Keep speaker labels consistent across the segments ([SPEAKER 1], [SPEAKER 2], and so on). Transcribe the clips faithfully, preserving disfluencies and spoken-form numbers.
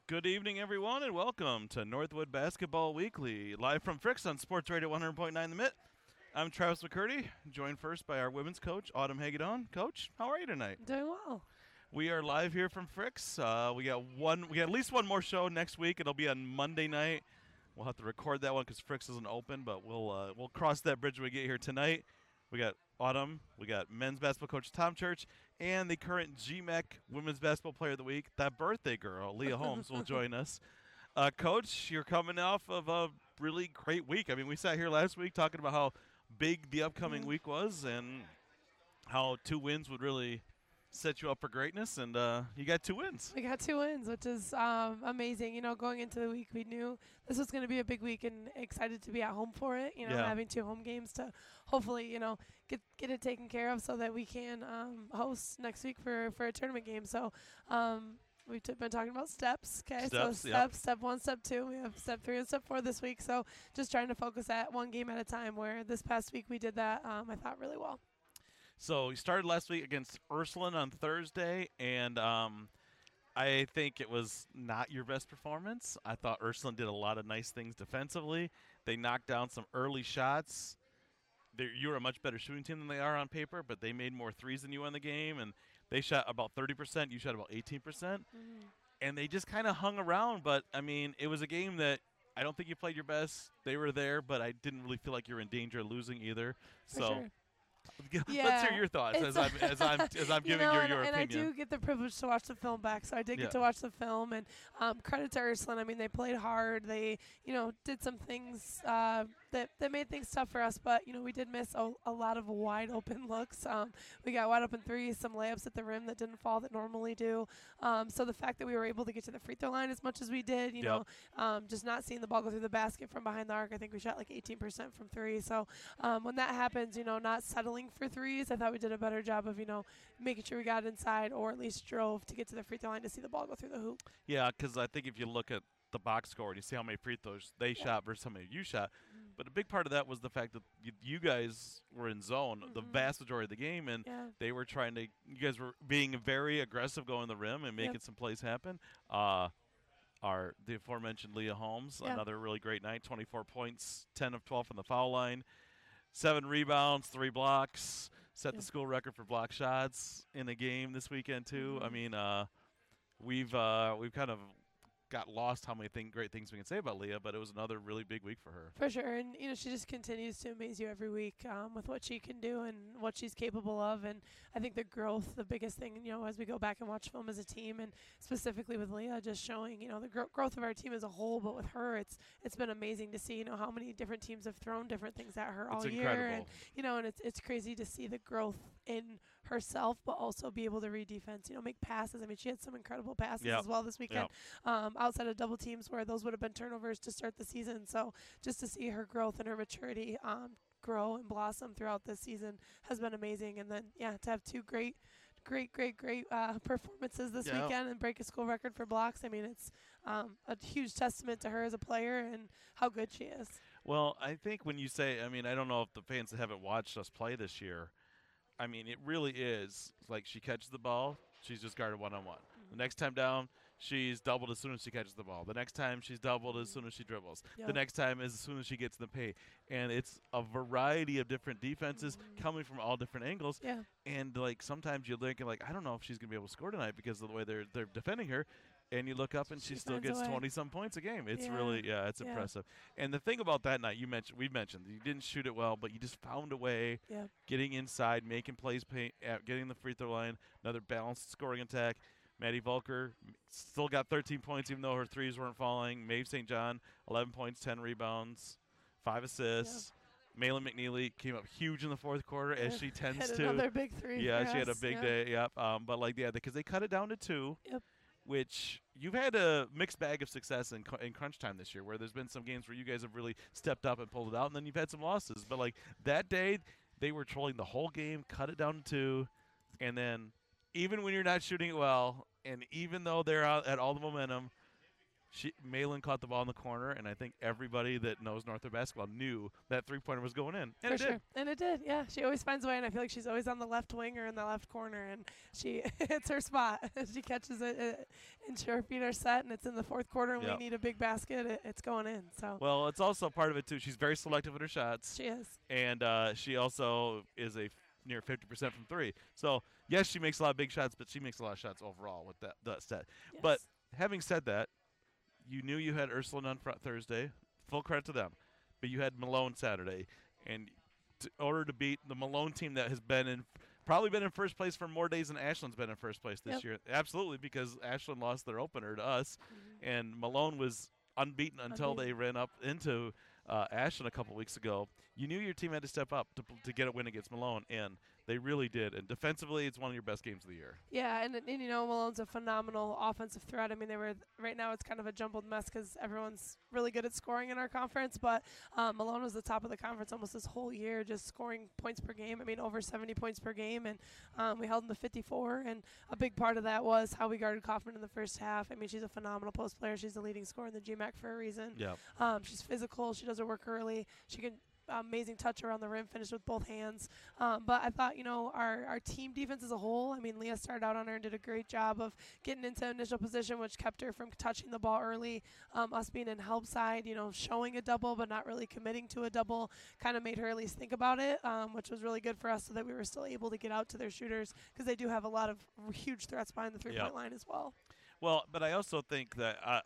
[SPEAKER 1] Good evening, everyone, and welcome to Northwood Basketball Weekly, live from Fricks on Sports Radio one hundred point nine The Mitt. I'm Travis McCurdy, joined first by our women's coach, Autumn Hagedon. Coach, how are you tonight?
[SPEAKER 2] Doing well.
[SPEAKER 1] We are live here from Fricks. Uh, we got one. We got at least one more show next week. It'll be on Monday night. We'll have to record that one because Fricks isn't open, but we'll uh, we'll cross that bridge when we get here tonight. We got Autumn, we got men's basketball coach Tom Church, and the current G M E C Women's Basketball Player of the Week, that birthday girl, Leah Holmes, will join us. Uh, Coach, you're coming off of a really great week. I mean, we sat here last week talking about how big the upcoming
[SPEAKER 2] Mm.
[SPEAKER 1] week was and how two wins would really set you up for greatness, and uh, you got two wins.
[SPEAKER 2] We got two wins, which is um, amazing. You know, going into the week, we knew this was going to be a big week and excited to be at home for it. You know,
[SPEAKER 1] Yeah.
[SPEAKER 2] having two home games to hopefully, you know, get get it taken care of so that we can um, host next week for, for a tournament game. So um, we've t- been talking about steps. Okay, so
[SPEAKER 1] Steps,
[SPEAKER 2] step,
[SPEAKER 1] yep.
[SPEAKER 2] step one, step two. We have step three and step four this week. So just trying to focus at one game at a time, where this past week we did that, um, I thought, really well.
[SPEAKER 1] So you started last week against Ursuline on Thursday, and um, I think it was not your best performance. I thought Ursuline did a lot of nice things defensively. They knocked down some early shots. They're, you were a much better shooting team than they are on paper, but they made more threes than you in the game, and they shot about thirty percent. You shot about eighteen percent.
[SPEAKER 2] Mm.
[SPEAKER 1] And they just kind of hung around. But, I mean, it was a game that I don't think you played your best. They were there, but I didn't really feel like you were in danger of losing either.
[SPEAKER 2] For
[SPEAKER 1] so.
[SPEAKER 2] sure.
[SPEAKER 1] Let's
[SPEAKER 2] Yeah,
[SPEAKER 1] hear your thoughts as
[SPEAKER 2] it's-
[SPEAKER 1] I'm as I'm as I'm
[SPEAKER 2] You
[SPEAKER 1] giving
[SPEAKER 2] know,
[SPEAKER 1] your
[SPEAKER 2] and,
[SPEAKER 1] your
[SPEAKER 2] and
[SPEAKER 1] opinion.
[SPEAKER 2] I do get the privilege to watch the film back, so I did
[SPEAKER 1] Yeah.
[SPEAKER 2] get to watch the film. And um, credit to Ursuline. I mean, they played hard. They, you know, did some things uh, that that made things tough for us. But you know, we did miss a, a lot of wide open looks. Um, we got wide open threes, some layups at the rim that didn't fall that normally do. Um, so the fact that we were able to get to the free throw line as much as we did, you
[SPEAKER 1] Yep.
[SPEAKER 2] know, um, just not seeing the ball go through the basket from behind the arc. I think we shot like eighteen percent from three. So um, when that happens, you know, not settling for threes, I thought we did a better job of, you know, making sure we got inside or at least drove to get to the free throw line to see the ball go through the hoop.
[SPEAKER 1] Yeah, because I think if you look at the box score and you see how many free throws they
[SPEAKER 2] Yeah.
[SPEAKER 1] shot versus how many you shot,
[SPEAKER 2] Mm.
[SPEAKER 1] but a big part of that was the fact that you, you guys were in zone the
[SPEAKER 2] Mhm.
[SPEAKER 1] vast majority of the game, and
[SPEAKER 2] Yeah.
[SPEAKER 1] they were trying to. You guys were being very aggressive going the rim and making
[SPEAKER 2] Yep.
[SPEAKER 1] some plays happen. Uh, our the aforementioned Leah Holmes,
[SPEAKER 2] Yeah.
[SPEAKER 1] another really great night, twenty-four points, ten of twelve from the foul line. Seven rebounds, three blocks, set
[SPEAKER 2] Yeah.
[SPEAKER 1] the school record for block shots in a game this weekend too. I
[SPEAKER 2] Mhm.
[SPEAKER 1] mean, uh, we've uh, we've kind of got lost how many thing, great things we can say about Leah, but it was another really big week for her.
[SPEAKER 2] For sure, and you know she just continues to amaze you every week um, with what she can do and what she's capable of, and I think the growth, the biggest thing, you know, as we go back and watch film as a team, and specifically with Leah, just showing, you know, the gro- growth of our team as a whole, but with her, it's it's been amazing to see, you know, how many different teams have thrown different things at her all
[SPEAKER 1] It's
[SPEAKER 2] year,
[SPEAKER 1] incredible.
[SPEAKER 2] and you know, and it's it's crazy to see the growth in herself, but also be able to read defense, you know, make passes. I mean, she had some incredible passes
[SPEAKER 1] Yep.
[SPEAKER 2] as well this weekend, um, outside of double teams where those would have been turnovers to start the season. So just to see her growth and her maturity um, grow and blossom throughout this season has been amazing. And then, yeah, to have two great, great, great, great uh, performances this
[SPEAKER 1] Yeah.
[SPEAKER 2] weekend and break a school record for blocks. I mean, it's um, a huge testament to her as a player and how good she is.
[SPEAKER 1] Well, I think when you say, I mean, I don't know if the fans that haven't watched us play this year, I mean, it really is like she catches the ball, she's just guarded one-on-one. The next time down, she's doubled as soon as she catches the ball. The next time, she's doubled as soon as she dribbles.
[SPEAKER 2] Yeah.
[SPEAKER 1] The next time is as soon as she gets in the paint. And it's a variety of different defenses coming from all different angles.
[SPEAKER 2] Yeah.
[SPEAKER 1] And, like, sometimes you're thinking, like, I don't know if she's going to be able to score tonight because of the way they're they're defending her. And you look up and she,
[SPEAKER 2] She
[SPEAKER 1] still
[SPEAKER 2] finds a
[SPEAKER 1] gets
[SPEAKER 2] way.
[SPEAKER 1] twenty-some points a game. It's
[SPEAKER 2] Yeah.
[SPEAKER 1] really, yeah, it's
[SPEAKER 2] Yeah.
[SPEAKER 1] impressive. And the thing about that night, you mentioned, we mentioned, you didn't shoot it well, but you just found a way,
[SPEAKER 2] Yeah.
[SPEAKER 1] getting inside, making plays, pay, uh, getting the free throw line, another balanced scoring attack. Maddie Volker still got thirteen points even though her threes weren't falling. Maeve Saint John, eleven points, ten rebounds, five assists. Malin McNeely came up huge in the fourth quarter, as she tends
[SPEAKER 2] Had
[SPEAKER 1] to.
[SPEAKER 2] another big three.
[SPEAKER 1] Yeah,
[SPEAKER 2] for
[SPEAKER 1] she had a
[SPEAKER 2] us.
[SPEAKER 1] big
[SPEAKER 2] Yeah.
[SPEAKER 1] day. Yep. Um, but like, yeah, because they cut it down to two.
[SPEAKER 2] Yep.
[SPEAKER 1] Which you've had a mixed bag of success in, in crunch time this year, where there's been some games where you guys have really stepped up and pulled it out, and then you've had some losses. But like that day, they were trolling the whole game, cut it down to two, and then even when you're not shooting it well, and even though they're out at all the momentum, She Malin caught the ball in the corner, and I think everybody that knows Northwood basketball knew that three-pointer was going in, and
[SPEAKER 2] For
[SPEAKER 1] it
[SPEAKER 2] sure.
[SPEAKER 1] did.
[SPEAKER 2] And it did, yeah. She always finds a way, and I feel like she's always on the left wing or in the left corner, and she it's her spot. She catches it, it, and her feet are set, and it's in the fourth quarter, and
[SPEAKER 1] Yep.
[SPEAKER 2] we need a big basket. It, it's going in. So
[SPEAKER 1] Well, it's also part of it too. She's very selective with her shots,
[SPEAKER 2] she is.
[SPEAKER 1] and uh, she also is a f- near fifty percent from three. So yes, she makes a lot of big shots, but she makes a lot of shots overall with that that stat.
[SPEAKER 2] Yes.
[SPEAKER 1] But having said that, you knew you had Ursuline on front Thursday. Full credit to them. But you had Malone Saturday. And in order to beat the Malone team that has been in probably been in first place for more days than Ashland's been in first place this
[SPEAKER 2] Yep.
[SPEAKER 1] year. Absolutely, because Ashland lost their opener to us.
[SPEAKER 2] Mhm.
[SPEAKER 1] And Malone was unbeaten until
[SPEAKER 2] Unbeaten.
[SPEAKER 1] they ran up into uh, Ashland a couple weeks ago. You knew your team had to step up to, to get a win against Malone, and they really did. And defensively, it's one of your best games of the year.
[SPEAKER 2] Yeah, and, and you know Malone's a phenomenal offensive threat. I mean, they were right now it's kind of a jumbled mess because everyone's really good at scoring in our conference. But um, Malone was the top of the conference almost this whole year, just scoring points per game. I mean, over seventy points per game, and um, we held them to fifty-four. And a big part of that was how we guarded Kaufman in the first half. I mean, she's a phenomenal post player. She's the leading scorer in the G M A C for a reason.
[SPEAKER 1] Yeah.
[SPEAKER 2] Um, she's physical. She does her work early. She can amazing touch around the rim, finished with both hands. Um, but I thought, you know, our, our team defense as a whole, I mean, Leah started out on her and did a great job of getting into initial position, which kept her from touching the ball early. Um, us being in help side, you know, showing a double but not really committing to a double kind of made her at least think about it, um, which was really good for us so that we were still able to get out to their shooters because they do have a lot of huge threats behind the three-point
[SPEAKER 1] Yep.
[SPEAKER 2] line as well.
[SPEAKER 1] Well, but I also think that uh,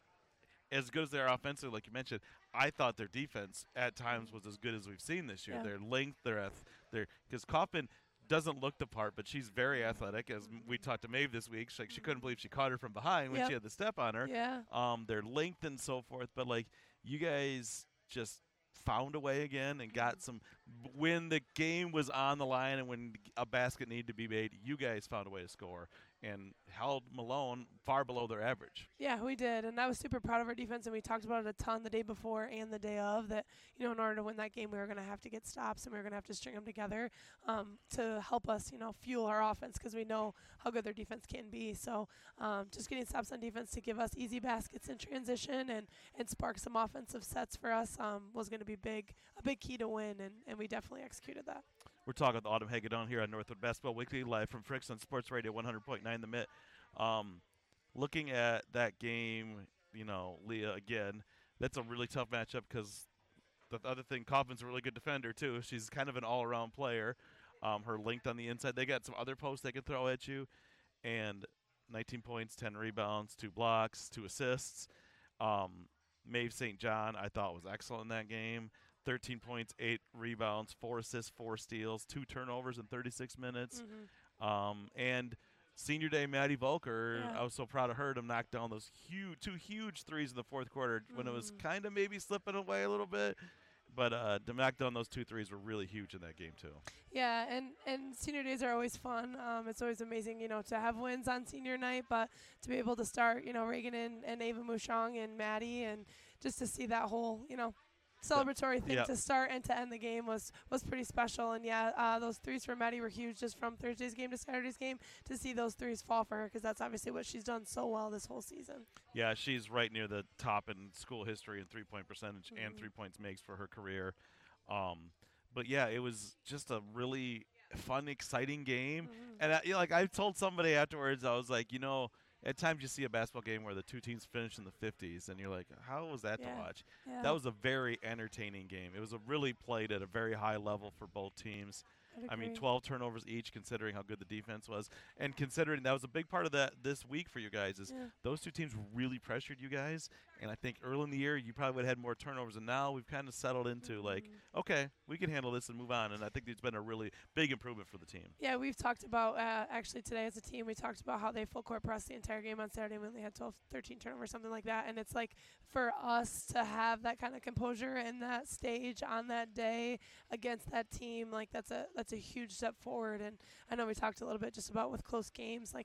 [SPEAKER 1] as good as they are offensively, like you mentioned, I thought their defense at times was as good as we've seen this year.
[SPEAKER 2] Yeah.
[SPEAKER 1] Their length, their ath- their because Kaufman doesn't look the part, but she's very athletic. As m- we talked to Maeve this week, she, like, she couldn't believe she caught her from behind when
[SPEAKER 2] Yep.
[SPEAKER 1] she had the step on her.
[SPEAKER 2] Yeah.
[SPEAKER 1] Um, their length and so forth, but like you guys just found a way again and got some. When the game was on the line and when a basket needed to be made, you guys found a way to score and held Malone far below their average.
[SPEAKER 2] Yeah, we did, and I was super proud of our defense, and we talked about it a ton the day before and the day of, that, you know, in order to win that game, we were going to have to get stops, and we were going to have to string them together um, to help us, you know, fuel our offense, because we know how good their defense can be. So um, just getting stops on defense to give us easy baskets in transition and, and spark some offensive sets for us um, was going to be big, a big key to win, and, and we definitely executed that.
[SPEAKER 1] We're talking with Autumn Hagedorn here on Northwood Basketball Weekly, live from Fricks on Sports Radio one hundred point nine The Mitt. Um, looking at that game, you know, Leah, again, that's a really tough matchup because the other thing, Kaufman's a really good defender, too. She's kind of an all-around player. Um, her length on the inside. They got some other posts they can throw at you. And nineteen points, ten rebounds, two blocks, two assists. Um, Maeve Saint John, I thought, was excellent in that game. thirteen points, eight rebounds, four assists, four steals, two turnovers in thirty-six minutes.
[SPEAKER 2] Mm-hmm.
[SPEAKER 1] Um, and senior day Maddie Volker,
[SPEAKER 2] Yeah.
[SPEAKER 1] I was so proud of her to knock down those huge, two huge threes in the fourth quarter when it was
[SPEAKER 2] Mhm.
[SPEAKER 1] kind of maybe slipping away a little bit. But uh, to knock down those two threes were really huge in that game, too.
[SPEAKER 2] Yeah, and, and senior days are always fun. Um, it's always amazing, you know, to have wins on senior night, but to be able to start, you know, Reagan and, and Ava Mushong and Maddie, and just to see that whole, you know, celebratory thing
[SPEAKER 1] Yep.
[SPEAKER 2] to start and to end the game was was pretty special. And yeah, uh, those threes for Maddie were huge, just from Thursday's game to Saturday's game, to see those threes fall for her, because that's obviously what she's done so well this whole season.
[SPEAKER 1] Yeah, she's right near the top in school history in three-point percentage and
[SPEAKER 2] Mhm.
[SPEAKER 1] three points makes for her career. Um, but yeah, it was just a really fun, exciting game.
[SPEAKER 2] Mhm.
[SPEAKER 1] And I, you know, like I told somebody afterwards, I was like, you know, at times you see a basketball game where the two teams finish in the fifties, and you're like, how was that
[SPEAKER 2] Yeah.
[SPEAKER 1] to watch?
[SPEAKER 2] Yeah,
[SPEAKER 1] That was a very entertaining game. It was a really played at a very high level for both teams.
[SPEAKER 2] I'd
[SPEAKER 1] I mean,
[SPEAKER 2] agree.
[SPEAKER 1] twelve turnovers each, considering how good the defense was, and considering that was a big part of that this week for you guys. Is
[SPEAKER 2] Yeah.
[SPEAKER 1] those two teams really pressured you guys, and I think early in the year you probably would have had more turnovers, and now we've kind of settled into like,
[SPEAKER 2] Mhm.
[SPEAKER 1] okay, we can handle this and move on. And I think it's been a really big improvement for the team.
[SPEAKER 2] Yeah, we've talked about, uh, actually today as a team, we talked about how they full court pressed the entire game on Saturday when they had twelve, thirteen turnovers, something like that. And it's like for us to have that kind of composure in that stage on that day against that team, like that's a that's a huge step forward. And I know we talked a little bit just about with close games, like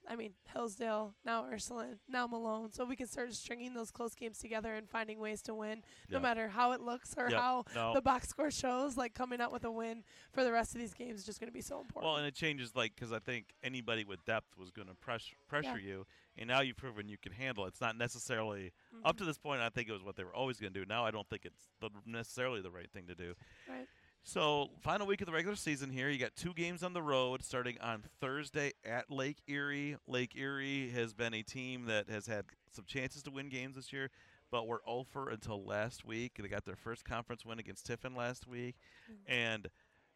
[SPEAKER 2] I mean, Hillsdale, now Ursuline, now Malone. So we can start stringing those close games together and finding ways to win, no
[SPEAKER 1] Yep.
[SPEAKER 2] matter how it looks or
[SPEAKER 1] Yep.
[SPEAKER 2] how
[SPEAKER 1] No.
[SPEAKER 2] the box score shows. Like, coming out with a win for the rest of these games is just going to be so important.
[SPEAKER 1] Well, and it changes, like, because I think anybody with depth was going to press, pressure
[SPEAKER 2] Yeah.
[SPEAKER 1] you, and now you've proven you can handle it. It's not necessarily,
[SPEAKER 2] Mhm.
[SPEAKER 1] up to this point, I think it was what they were always going to do. Now I don't think it's the, necessarily the right thing to do.
[SPEAKER 2] Right.
[SPEAKER 1] So, final week of the regular season here. You got two games on the road starting on Thursday at Lake Erie. Lake Erie has been a team that has had some chances to win games this year, but were oh for until last week. They got their first conference win against Tiffin last week.
[SPEAKER 2] Mm.
[SPEAKER 1] And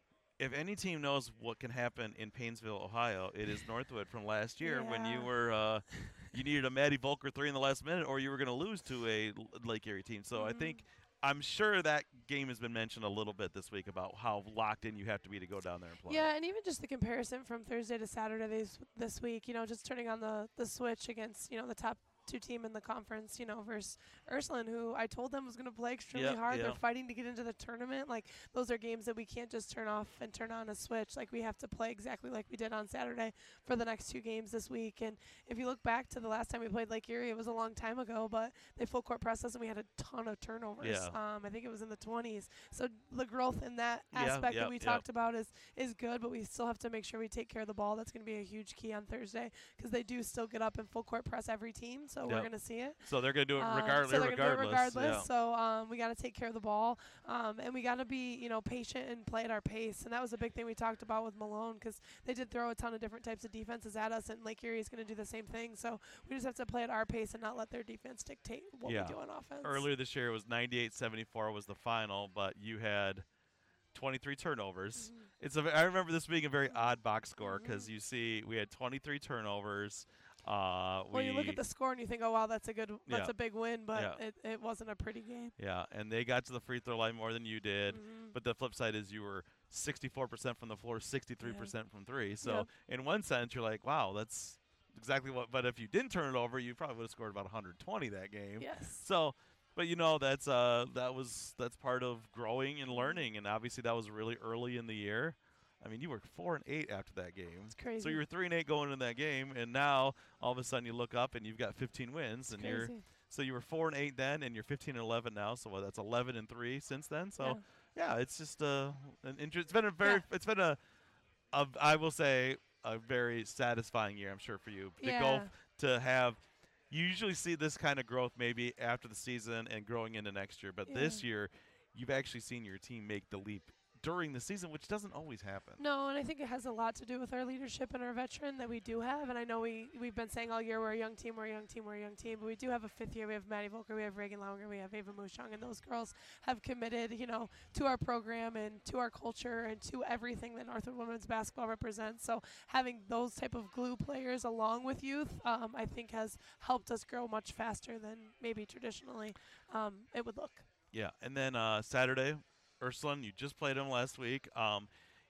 [SPEAKER 1] if any team knows what can happen in Painesville, Ohio, it is Northwood from last year when you
[SPEAKER 2] Yeah.
[SPEAKER 1] were uh, you needed a Maddie Volker three in the last minute, or you were going to lose to a L- Lake Erie team. So I
[SPEAKER 2] Mhm.
[SPEAKER 1] think I'm sure that game has been mentioned a little bit this week about how locked in you have to be to go down there and play.
[SPEAKER 2] Yeah, and even just the comparison from Thursday to Saturday this, this week, you know, just turning on the, the switch against, you know, the top two team in the conference, you know, versus Ursuline, who I told them was going to play extremely
[SPEAKER 1] Yep,
[SPEAKER 2] hard. They're
[SPEAKER 1] yep.
[SPEAKER 2] fighting to get into the tournament. Like, those are games that we can't just turn off and turn on a switch. Like, we have to play exactly like we did on Saturday for the next two games this week. And if you look back to the last time we played Lake Erie, it was a long time ago, but they full court pressed us and we had a ton of turnovers.
[SPEAKER 1] Yeah.
[SPEAKER 2] Um, I think it was in the twenties. So the growth in that
[SPEAKER 1] Yeah,
[SPEAKER 2] aspect
[SPEAKER 1] yep,
[SPEAKER 2] that we
[SPEAKER 1] yep.
[SPEAKER 2] talked about is is good, but we still have to make sure we take care of the ball. That's going to be a huge key on Thursday because they do still get up and full court press every team, so we're
[SPEAKER 1] Yep.
[SPEAKER 2] going to see it.
[SPEAKER 1] So they're going to do it
[SPEAKER 2] Um,
[SPEAKER 1] regardless.
[SPEAKER 2] so they're gonna do it
[SPEAKER 1] regardless.
[SPEAKER 2] regardless.
[SPEAKER 1] Yeah.
[SPEAKER 2] So um, we got to take care of the ball, um, and we got to be, you know, patient and play at our pace. And that was a big thing we talked about with Malone because they did throw a ton of different types of defenses at us, and Lake Erie is going to do the same thing. So we just have to play at our pace and not let their defense dictate what
[SPEAKER 1] Yeah.
[SPEAKER 2] we do on offense.
[SPEAKER 1] Earlier this year, it was ninety-eight seventy-four was the final, but you had twenty-three turnovers.
[SPEAKER 2] Mhm.
[SPEAKER 1] It's a. ve- I remember this being a very
[SPEAKER 2] Mhm.
[SPEAKER 1] odd box score because
[SPEAKER 2] Mhm.
[SPEAKER 1] you see we had twenty-three turnovers. Uh,
[SPEAKER 2] Well,
[SPEAKER 1] we,
[SPEAKER 2] you look at the score and you think, oh wow, that's a good, that's
[SPEAKER 1] Yeah.
[SPEAKER 2] a big win, but
[SPEAKER 1] Yeah.
[SPEAKER 2] it, it wasn't a pretty game.
[SPEAKER 1] Yeah, and they got to the free throw line more than you did.
[SPEAKER 2] Mhm.
[SPEAKER 1] But the flip side is you were sixty-four percent from the floor, sixty-three percent from three. So
[SPEAKER 2] Yep.
[SPEAKER 1] in one sense, you're like, wow, that's exactly what. But if you didn't turn it over, you probably would have scored about one hundred twenty that game.
[SPEAKER 2] Yes.
[SPEAKER 1] So, but you know that's uh that was that's part of growing and learning, and obviously that was really early in the year. I mean, you were four and eight after that game.
[SPEAKER 2] It's crazy.
[SPEAKER 1] So you were three and eight going into that game, and now all of a sudden you look up and you've got fifteen wins,
[SPEAKER 2] It's
[SPEAKER 1] and you're
[SPEAKER 2] crazy.
[SPEAKER 1] so you were four and eight then, and you're fifteen and eleven now. So what, that's eleven and three since then. So
[SPEAKER 2] Yeah.
[SPEAKER 1] yeah, it's just uh, an inter- It's been a very,
[SPEAKER 2] Yeah.
[SPEAKER 1] it's been a, a, I will say, a very satisfying year. I'm sure for you to go
[SPEAKER 2] Yeah.
[SPEAKER 1] f- to have. You usually see this kind of growth maybe after the season and growing into next year, but this
[SPEAKER 2] Yeah.
[SPEAKER 1] year, you've actually seen your team make the leap during the season, which doesn't always happen.
[SPEAKER 2] No, and I think it has a lot to do with our leadership and our veteran that we do have. And I know we, we've been saying all year we're a young team, we're a young team, we're a young team. But we do have a fifth year. We have Maddie Volker, we have Reagan Launger, we have Ava Mushong. And those girls have committed, you know, to our program and to our culture and to everything that Northwood women's basketball represents. So having those type of glue players along with youth, um, I think has helped us grow much faster than maybe traditionally um, it would look.
[SPEAKER 1] Yeah, and then uh, Saturday, Ursuline, you just played them last week. Um,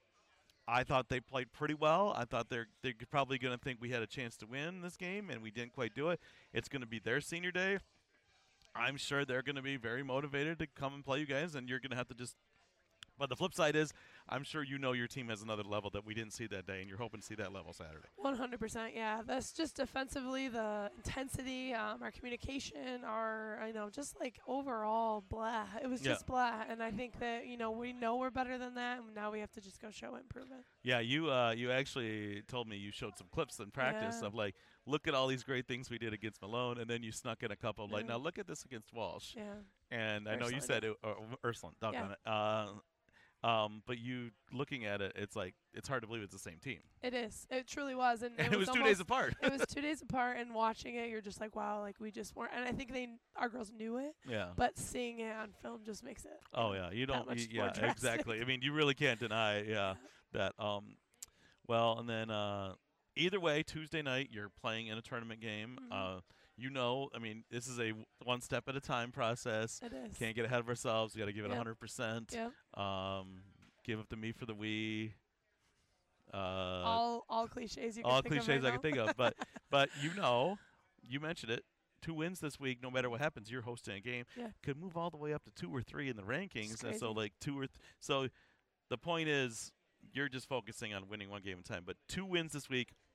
[SPEAKER 1] I thought they played pretty well. I thought they're they're probably going to think we had a chance to win this game, and we didn't quite do it. It's going to be their senior day. I'm sure they're going to be very motivated to come and play you guys, and you're going to have to just. But the flip side is, I'm sure you know your team has another level that we didn't see that day, and you're hoping to see that level Saturday.
[SPEAKER 2] one hundred percent, yeah. That's just defensively, the intensity, um, our communication, our, you know, just like overall blah. It was
[SPEAKER 1] Yeah.
[SPEAKER 2] just blah. And I think that, you know, we know we're better than that, and now we have to just go show improvement.
[SPEAKER 1] Yeah, you uh, you actually told me you showed some clips in practice
[SPEAKER 2] Yeah.
[SPEAKER 1] of like, look at all these great things we did against Malone, and then you snuck in a couple of like,
[SPEAKER 2] Yeah.
[SPEAKER 1] now look at this against Walsh.
[SPEAKER 2] Yeah.
[SPEAKER 1] And I know you
[SPEAKER 2] Ursuline,
[SPEAKER 1] said it, or Ursuline, doggone it. Uh, um, but you looking at it, it's like it's hard to believe it's the same team.
[SPEAKER 2] It is. It truly was. And,
[SPEAKER 1] And it was two days
[SPEAKER 2] almost-
[SPEAKER 1] apart.
[SPEAKER 2] It was two days apart, and watching it, you're just like, wow, like we just weren't. And I think they, our girls knew it,
[SPEAKER 1] Yeah.
[SPEAKER 2] but seeing it on film just makes it. you
[SPEAKER 1] Oh
[SPEAKER 2] know,
[SPEAKER 1] yeah, you
[SPEAKER 2] that
[SPEAKER 1] don't.
[SPEAKER 2] much
[SPEAKER 1] y-
[SPEAKER 2] more
[SPEAKER 1] yeah,
[SPEAKER 2] drastic.
[SPEAKER 1] exactly. I mean, you really can't deny. Yeah, that. Um, well, and then uh, either way, Tuesday night you're playing in a tournament game.
[SPEAKER 2] Mhm.
[SPEAKER 1] Uh, you know, I mean, this is a w- one step at a time process.
[SPEAKER 2] It is.
[SPEAKER 1] Can't get ahead of ourselves. We got to give it
[SPEAKER 2] Yep.
[SPEAKER 1] one hundred percent.
[SPEAKER 2] Yep.
[SPEAKER 1] Um, give up to me for the we. Uh,
[SPEAKER 2] all all cliches you can
[SPEAKER 1] all
[SPEAKER 2] think of
[SPEAKER 1] cliches
[SPEAKER 2] right
[SPEAKER 1] I can
[SPEAKER 2] now.
[SPEAKER 1] think of, but but you know, you mentioned it. Two wins this week, no matter what happens, you're hosting a game.
[SPEAKER 2] Yeah.
[SPEAKER 1] Could move all the way up to two or three in the rankings, and so
[SPEAKER 2] crazy.
[SPEAKER 1] like two or th- so. The point is, you're just focusing on winning one game at a time. But two wins this week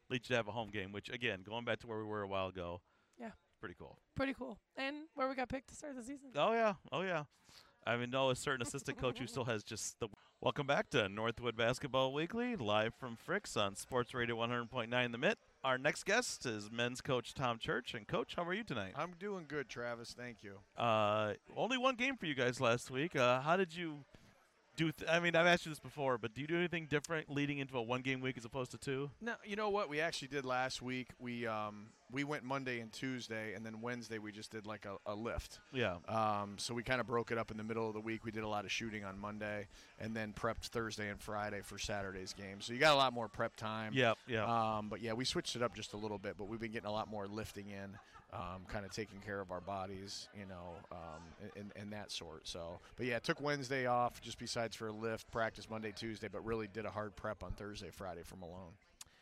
[SPEAKER 1] Leach to have a home game, which, again, going back to where we were a while ago,
[SPEAKER 2] Yeah.
[SPEAKER 1] pretty cool.
[SPEAKER 2] Pretty cool. And where we got picked to start the season.
[SPEAKER 1] Oh, yeah. Oh, yeah. I mean, no, a certain assistant coach who still has just the – Welcome back to Northwood Basketball Weekly, live from Fricks on Sports Radio one hundred point nine The Mitt. Our next guest is men's coach Tom Church. And, Coach, how are you tonight?
[SPEAKER 3] I'm doing good, Travis. Thank you.
[SPEAKER 1] Uh, only one game for you guys last week. Uh, how did you do th- – I mean, I've asked you this before, but do you do anything different leading into a one-game week as opposed to two?
[SPEAKER 3] No, you know what we actually did last week? We um, we went Monday and Tuesday, and then Wednesday we just did like a, a lift.
[SPEAKER 1] Yeah.
[SPEAKER 3] Um, so we kind of broke it up in the middle of the week. We did a lot of shooting on Monday, and then prepped Thursday and Friday for Saturday's game. So you got a lot more prep time.
[SPEAKER 1] Yeah, yeah.
[SPEAKER 3] Um, but, yeah, we switched it up just a little bit, but we've been getting a lot more lifting in. Um, kind of taking care of our bodies, you know, um, and, and that sort. So, but yeah, took Wednesday off just besides for a lift, practice Monday, Tuesday, but really did a hard prep on Thursday, Friday for Malone.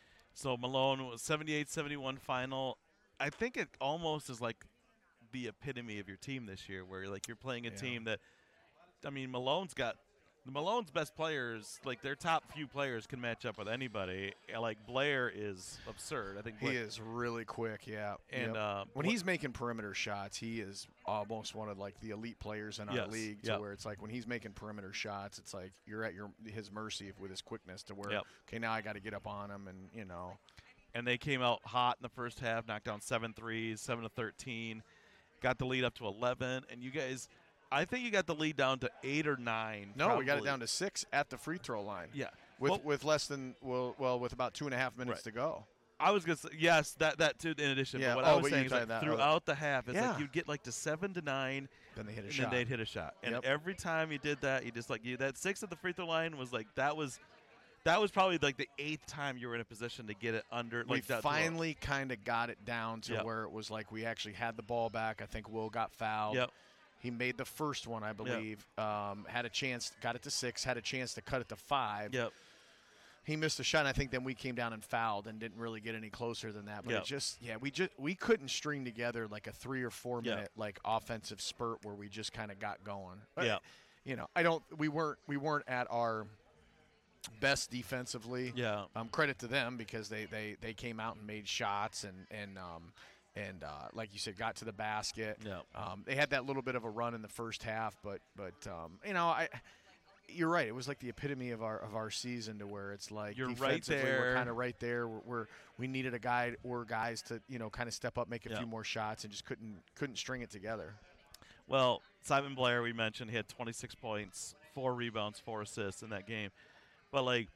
[SPEAKER 1] So Malone was seventy-eight seventy-one final. I think it almost is like the epitome of your team this year, where like you're playing a
[SPEAKER 3] Yeah.
[SPEAKER 1] team that, I mean, Malone's got Malone's best players, like their top few players can match up with anybody. Like Blair is absurd. I think
[SPEAKER 3] He
[SPEAKER 1] Blair,
[SPEAKER 3] is really quick, yeah.
[SPEAKER 1] And
[SPEAKER 3] Yep.
[SPEAKER 1] uh,
[SPEAKER 3] when
[SPEAKER 1] Bla-
[SPEAKER 3] he's making perimeter shots, he is almost one of like the elite players in our
[SPEAKER 1] Yes,
[SPEAKER 3] league. To
[SPEAKER 1] yep.
[SPEAKER 3] where it's like when he's making perimeter shots, it's like you're at your his mercy with his quickness. To where
[SPEAKER 1] Yep.
[SPEAKER 3] okay, now I got to get up on him, and you know,
[SPEAKER 1] and they came out hot in the first half, knocked down seven threes, seven to thirteen, got the lead up to eleven, and you guys, I think you got the lead down to eight or nine.
[SPEAKER 3] no, we got it
[SPEAKER 1] probably.
[SPEAKER 3] down to six at the free throw line.
[SPEAKER 1] Yeah.
[SPEAKER 3] With
[SPEAKER 1] Well-
[SPEAKER 3] with less than well well with about two and a half minutes
[SPEAKER 1] Right.
[SPEAKER 3] to go.
[SPEAKER 1] I was gonna say yes, that that too. In addition,
[SPEAKER 3] Yeah,
[SPEAKER 1] but what
[SPEAKER 3] oh,
[SPEAKER 1] I was
[SPEAKER 3] but you
[SPEAKER 1] saying is
[SPEAKER 3] tried
[SPEAKER 1] like
[SPEAKER 3] that.
[SPEAKER 1] throughout the half, it's
[SPEAKER 3] Yeah.
[SPEAKER 1] like you'd get like to seven to nine,
[SPEAKER 3] Then they hit a
[SPEAKER 1] and
[SPEAKER 3] shot.
[SPEAKER 1] then they'd hit a shot. And
[SPEAKER 3] Yep.
[SPEAKER 1] every time you did that, you just like you that six at the free throw line was like that was that was probably like the eighth time you were in a position to get it under.
[SPEAKER 3] we
[SPEAKER 1] like that
[SPEAKER 3] finally kind of got it down to
[SPEAKER 1] Yep.
[SPEAKER 3] where it was like we actually had the ball back. I think Will got fouled.
[SPEAKER 1] Yep.
[SPEAKER 3] He made the first one, I believe. Um, had a chance, got it to six, had a chance to cut it to five.
[SPEAKER 1] Yep.
[SPEAKER 3] He missed a shot. And I think then we came down and fouled and didn't really get any closer than that. But
[SPEAKER 1] Yep.
[SPEAKER 3] it just, yeah, we just we couldn't string together like a three or four
[SPEAKER 1] Yep.
[SPEAKER 3] minute like offensive spurt where we just kind of got going. But,
[SPEAKER 1] Yep.
[SPEAKER 3] You know, I don't. We weren't. We weren't at our best defensively.
[SPEAKER 1] Yeah.
[SPEAKER 3] Um, credit to them because they, they, they came out and made shots and and um, and uh, like you said, got to the basket.
[SPEAKER 1] Yeah.
[SPEAKER 3] Um, they had that little bit of a run in the first half, but but um, you know, I you're right. It was like the epitome of our of our season to where it's like
[SPEAKER 1] You're right
[SPEAKER 3] defensively,
[SPEAKER 1] there.
[SPEAKER 3] We're kind of right there. We're, we're we needed a guy or guys to you know kind of step up, make a
[SPEAKER 1] Yeah.
[SPEAKER 3] few more shots, and just couldn't couldn't string it together.
[SPEAKER 1] Well, Simon Blair, we mentioned, he had twenty-six points, four rebounds, four assists in that game. But, like,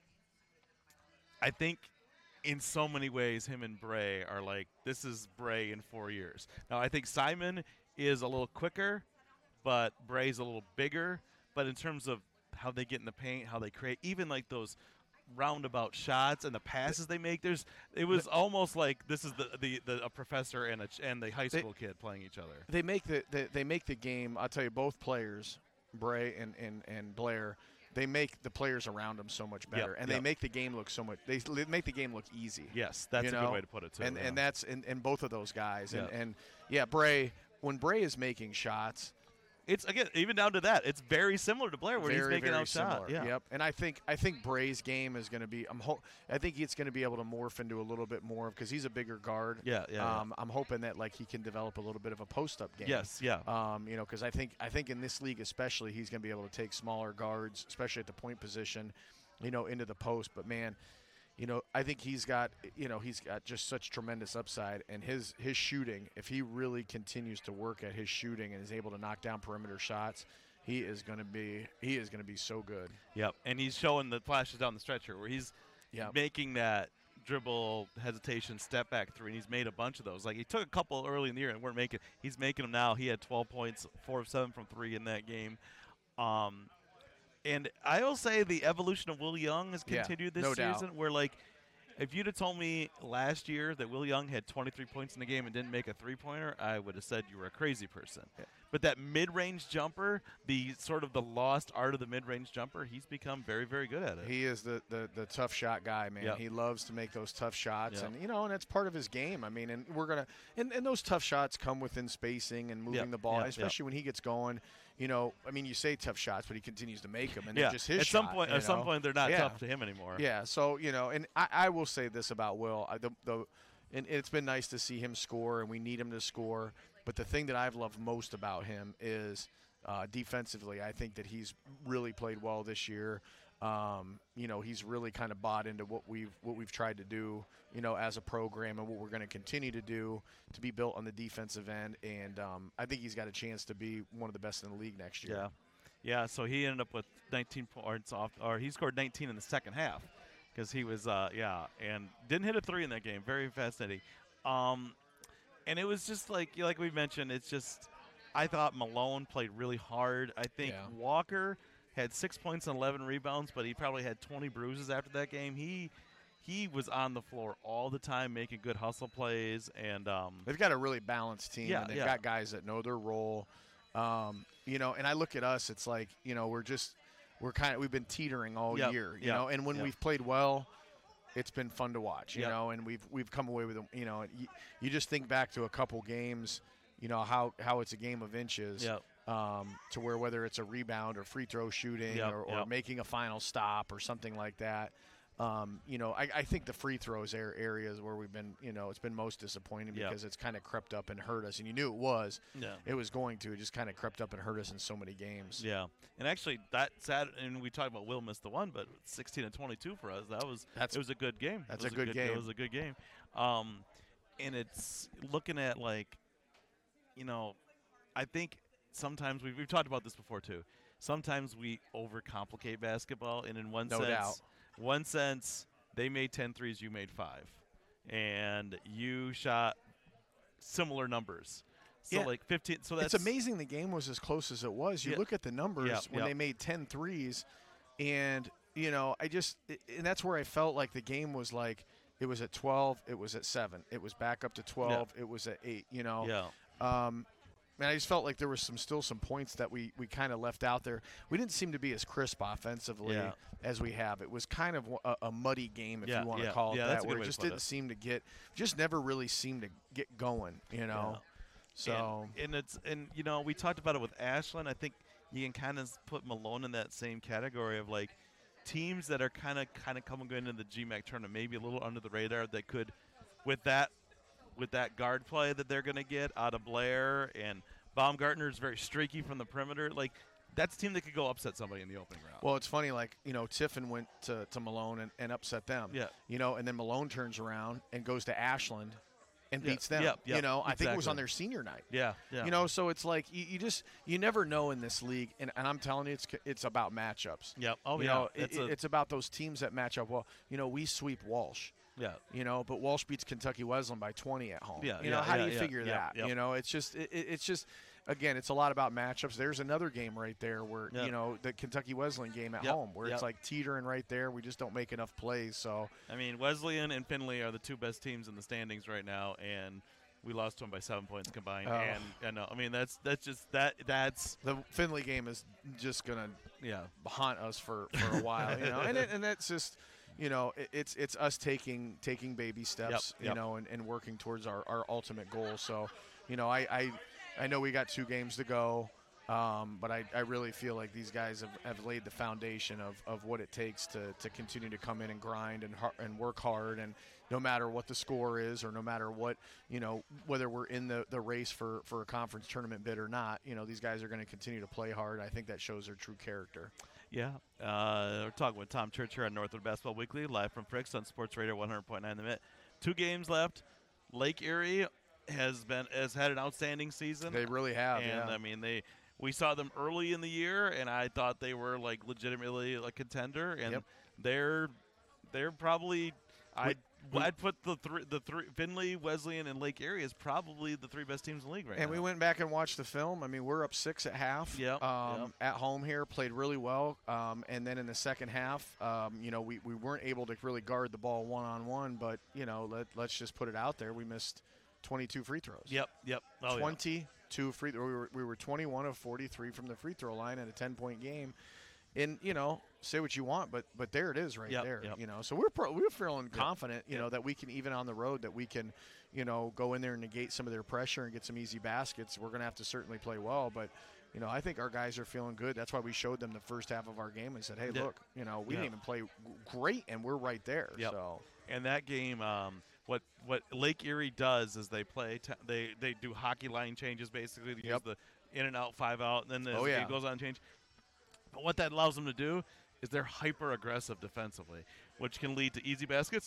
[SPEAKER 1] I think in so many ways him and Bray are like, this is Bray in four years. Now, I think Simon is a little quicker, but Bray's a little bigger. But in terms of how they get in the paint, how they create, even like those roundabout shots and the passes they make, there's it was almost like this is the the, the a professor and a ch- and the high
[SPEAKER 3] They-
[SPEAKER 1] school kid playing each other.
[SPEAKER 3] They make the, the they make the game. I'll tell you, both players, Bray and and, and Blair. They make the players around them so much better,
[SPEAKER 1] Yep,
[SPEAKER 3] and
[SPEAKER 1] yep.
[SPEAKER 3] they make the game look so much. They l- make the game look easy.
[SPEAKER 1] Yes, that's
[SPEAKER 3] you
[SPEAKER 1] a
[SPEAKER 3] know?
[SPEAKER 1] good way to put it too.
[SPEAKER 3] and
[SPEAKER 1] yeah.
[SPEAKER 3] and that's in, in both of those guys. And,
[SPEAKER 1] Yeah.
[SPEAKER 3] and yeah, Bray. When Bray is making shots,
[SPEAKER 1] it's again even down to that. It's very similar to Blair where
[SPEAKER 3] very
[SPEAKER 1] he's making
[SPEAKER 3] very
[SPEAKER 1] out shot.
[SPEAKER 3] similar.
[SPEAKER 1] Yeah.
[SPEAKER 3] Yep. And I think I think Bray's game is going to be. I'm ho- I think it's going to be able to morph into a little bit more because he's a bigger guard.
[SPEAKER 1] Yeah, yeah, yeah.
[SPEAKER 3] Um, I'm hoping that like he can develop a little bit of a post up game.
[SPEAKER 1] Yes, yeah.
[SPEAKER 3] Um, you know, because I think I think in this league especially, he's going to be able to take smaller guards, especially at the point position, you know, into the post. But man, you know, I think he's got you know he's got just such tremendous upside, and his his shooting. If he really continues to work at his shooting and is able to knock down perimeter shots, he is going to be he is going to be so good.
[SPEAKER 1] Yep. And he's showing the flashes down the stretch here where he's
[SPEAKER 3] Yep.
[SPEAKER 1] making that dribble hesitation step back three, and he's made a bunch of those. Like he took a couple early in the year and weren't making. He's making them now. He had twelve points, four of seven from three in that game. Um, and I will say the evolution of Will Young has
[SPEAKER 3] Yeah,
[SPEAKER 1] continued this
[SPEAKER 3] no doubt.
[SPEAKER 1] season. Where like, if you'd have told me last year that Will Young had twenty-three points in the game and didn't make a three-pointer, I would have said you were a crazy person.
[SPEAKER 3] Yeah.
[SPEAKER 1] But that mid-range jumper, the sort of the lost art of the mid-range jumper, he's become very, very good at it.
[SPEAKER 3] He is the, the, the tough shot guy, man.
[SPEAKER 1] Yep.
[SPEAKER 3] He loves to make those tough shots,
[SPEAKER 1] Yep.
[SPEAKER 3] and you know, and that's part of his game. I mean, and we're gonna, and, and those tough shots come within spacing and moving
[SPEAKER 1] Yep,
[SPEAKER 3] the ball,
[SPEAKER 1] yep, yep.
[SPEAKER 3] especially when he gets going. you know, I mean, you say tough shots, but he continues to make them, and
[SPEAKER 1] yeah.
[SPEAKER 3] they're just his
[SPEAKER 1] at
[SPEAKER 3] shot,
[SPEAKER 1] some point,
[SPEAKER 3] you
[SPEAKER 1] at some
[SPEAKER 3] know?
[SPEAKER 1] point, they're not
[SPEAKER 3] Yeah.
[SPEAKER 1] tough to him anymore.
[SPEAKER 3] Yeah. So you know, and I, I will say this about Will: I, the, the and it's been nice to see him score, and we need him to score. But the thing that I've loved most about him is uh, defensively. I think that he's really played well this year. Um, you know, he's really kind of bought into what we've what we've tried to do, you know, as a program, and what we're going to continue to do to be built on the defensive end. And um, I think he's got a chance to be one of the best in the league next year.
[SPEAKER 1] Yeah, yeah. So he ended up with nineteen points off, or he scored nineteen in the second half, because he was, uh, yeah, and didn't hit a three in that game. Very fascinating. Um, and it was just like, like we mentioned, it's just, I thought Malone played really hard. I think
[SPEAKER 3] Yeah.
[SPEAKER 1] Walker had six points and eleven rebounds, but he probably had twenty bruises after that game. He he was on the floor all the time, making good hustle plays, and um,
[SPEAKER 3] They've got a really balanced team,
[SPEAKER 1] Yeah,
[SPEAKER 3] and they've
[SPEAKER 1] yeah.
[SPEAKER 3] got guys that know their role. Um, you know, and I look at us, it's like, you know, we're just we're kind of we've been teetering all
[SPEAKER 1] Yep,
[SPEAKER 3] year, you
[SPEAKER 1] yep,
[SPEAKER 3] know, and when
[SPEAKER 1] yep.
[SPEAKER 3] we've played well, it's been fun to watch, you
[SPEAKER 1] Yep.
[SPEAKER 3] know, and we've we've come away with, a- you know, you, you just think back to a couple games, you know, how how it's a game of inches.
[SPEAKER 1] Yep.
[SPEAKER 3] Um, to where whether it's a rebound or free throw shooting
[SPEAKER 1] Yep,
[SPEAKER 3] or, or
[SPEAKER 1] yep.
[SPEAKER 3] making a final stop or something like that. Um, you know, I, I think the free throws are areas where we've been, you know, it's been most disappointing
[SPEAKER 1] Yep.
[SPEAKER 3] because it's kind of crept up and hurt us. And you knew it was.
[SPEAKER 1] yeah.
[SPEAKER 3] It was going to. It just kind of crept up and hurt us in so many games.
[SPEAKER 1] Yeah, and actually that sad. And we talked about Will missed the one, but sixteen and twenty-two for us. That was
[SPEAKER 3] That's-
[SPEAKER 1] it was a good game.
[SPEAKER 3] that's
[SPEAKER 1] It was
[SPEAKER 3] a good game.
[SPEAKER 1] It was a good game. Um, and it's looking at like, you know, I think sometimes we've, we've talked about this before too. Sometimes we overcomplicate basketball, and in one
[SPEAKER 3] No
[SPEAKER 1] sense,
[SPEAKER 3] doubt.
[SPEAKER 1] one sense they made ten threes, you made five, and you shot similar numbers. So
[SPEAKER 3] Yeah.
[SPEAKER 1] like fifteen. So that's
[SPEAKER 3] It's amazing the game was as close as it was. You
[SPEAKER 1] Yeah.
[SPEAKER 3] look at the numbers
[SPEAKER 1] Yeah,
[SPEAKER 3] when
[SPEAKER 1] yeah.
[SPEAKER 3] they made ten threes, and, you know, I just – and that's where I felt like the game was like it was at twelve, it was at seven. It was back up to twelve, it was at eight, you know.
[SPEAKER 1] Yeah.
[SPEAKER 3] Um, and I just felt like there was some still some points that we, we kind of left out there. We didn't seem to be as crisp offensively
[SPEAKER 1] Yeah.
[SPEAKER 3] as we have. It was kind of a, a muddy game, if
[SPEAKER 1] Yeah,
[SPEAKER 3] you want to
[SPEAKER 1] yeah,
[SPEAKER 3] call it
[SPEAKER 1] yeah,
[SPEAKER 3] that,
[SPEAKER 1] that's a
[SPEAKER 3] where
[SPEAKER 1] good
[SPEAKER 3] it
[SPEAKER 1] way to
[SPEAKER 3] just
[SPEAKER 1] put
[SPEAKER 3] didn't
[SPEAKER 1] it.
[SPEAKER 3] seem to get – just never really seemed to get going, you know.
[SPEAKER 1] Yeah.
[SPEAKER 3] So
[SPEAKER 1] and, and it's and you know we talked about it with Ashland. I think you can kind of put Malone in that same category of like teams that are kind of kind of coming going into the G MAC tournament, maybe a little under the radar, that could, with that with that guard play that they're going to get out of Blair, and Baumgartner is very streaky from the perimeter. Like that's a team that could go upset somebody in the opening round.
[SPEAKER 3] Well, it's funny, like, you know, Tiffin went to, to Malone and, and upset them.
[SPEAKER 1] Yeah.
[SPEAKER 3] You know, and then Malone turns around and goes to Ashland and
[SPEAKER 1] Yeah,
[SPEAKER 3] beats them.
[SPEAKER 1] yep, yep,
[SPEAKER 3] you know, I think it was
[SPEAKER 1] exactly.
[SPEAKER 3] on their senior night.
[SPEAKER 1] yeah, yeah.
[SPEAKER 3] You know, so it's like you, you just you never know in this league, and, and I'm telling you, it's it's about matchups.
[SPEAKER 1] Yep. Oh
[SPEAKER 3] you
[SPEAKER 1] yeah.
[SPEAKER 3] know, it,
[SPEAKER 1] it's a,
[SPEAKER 3] it's about those teams that match up well. You know, we sweep Walsh.
[SPEAKER 1] yeah.
[SPEAKER 3] You know, but Walsh beats Kentucky Wesleyan by twenty at home.
[SPEAKER 1] Yeah,
[SPEAKER 3] you know,
[SPEAKER 1] yeah,
[SPEAKER 3] how
[SPEAKER 1] yeah,
[SPEAKER 3] do you
[SPEAKER 1] yeah,
[SPEAKER 3] figure
[SPEAKER 1] yeah,
[SPEAKER 3] that?
[SPEAKER 1] yep.
[SPEAKER 3] You know, it's just it, it- it's just again, it's a lot about matchups. There's another game right there where
[SPEAKER 1] Yep.
[SPEAKER 3] you know the Kentucky Wesleyan game at
[SPEAKER 1] Yep,
[SPEAKER 3] home where
[SPEAKER 1] yep.
[SPEAKER 3] it's like teetering right there. We just don't make enough plays. So
[SPEAKER 1] I mean, Wesleyan and Findlay are the two best teams in the standings right now, and we lost to them by seven points combined.
[SPEAKER 3] Oh.
[SPEAKER 1] And, and uh, I mean, that's that's just that that's
[SPEAKER 3] the Findlay game is just gonna
[SPEAKER 1] yeah,
[SPEAKER 3] haunt us for, for a while, you know, and it, and that's just. You know, it, it's it's us taking taking baby steps,
[SPEAKER 1] yep.
[SPEAKER 3] you know, and, and working towards our, our ultimate goal. So, you know, I, I I know we got two games to go, um, but I, I really feel like these guys have, have laid the foundation of, of what it takes to, to continue to come in and grind and har- and work hard, and no matter what the score is or no matter what, you know, whether we're in the, the race for, for a conference tournament bid or not, you know, these guys are going to continue to play hard. I think that shows their true character.
[SPEAKER 1] yeah. Uh, we're talking with Tom Church here on Northwood Basketball Weekly, live from Fricks on Sports Radio one hundred point nine The Mitt. Two games left. Lake Erie has been has had an outstanding season.
[SPEAKER 3] They really have,
[SPEAKER 1] and
[SPEAKER 3] yeah.
[SPEAKER 1] I mean they. We saw them early in the year, and I thought they were like legitimately a contender, and
[SPEAKER 3] Yep.
[SPEAKER 1] they're they're probably I
[SPEAKER 3] we-
[SPEAKER 1] I'd put the three the three Findlay, Wesleyan, and Lake Erie as probably the three best teams in the league right
[SPEAKER 3] And
[SPEAKER 1] now.
[SPEAKER 3] we went back and watched the film. I mean, we're up six at half.
[SPEAKER 1] Yep,
[SPEAKER 3] Um,
[SPEAKER 1] yep.
[SPEAKER 3] At home here, played really well. Um, and then in the second half, um, you know, we, we weren't able to really guard the ball one on one. But you know, let let's just put it out there. We missed twenty-two free throws.
[SPEAKER 1] Yep, yep. Oh, yeah.
[SPEAKER 3] twenty-two free. We were we were twenty-one of forty-three from the free throw line in a ten-point game. And you know, say what you want, but but there it is right
[SPEAKER 1] Yep,
[SPEAKER 3] there.
[SPEAKER 1] yep.
[SPEAKER 3] You know, so we're pro, we're feeling confident. You
[SPEAKER 1] yep.
[SPEAKER 3] know that we can even on the road that we can, you know, go in there and negate some of their pressure and get some easy baskets. We're going to have to certainly play well, but you know, I think our guys are feeling good. That's why we showed them the first half of our game and said, hey,
[SPEAKER 1] Yeah.
[SPEAKER 3] look, you know, we
[SPEAKER 1] Yeah.
[SPEAKER 3] didn't even play g- great, and we're right there.
[SPEAKER 1] Yep.
[SPEAKER 3] So
[SPEAKER 1] And that game, um, what what Lake Erie does is they play t- they they do hockey line changes basically to use
[SPEAKER 3] Yep.
[SPEAKER 1] the in and out five out, and then as
[SPEAKER 3] Oh,
[SPEAKER 1] the
[SPEAKER 3] yeah.
[SPEAKER 1] game goes on change. But what that allows them to do is they're hyper aggressive defensively, which can lead to easy baskets,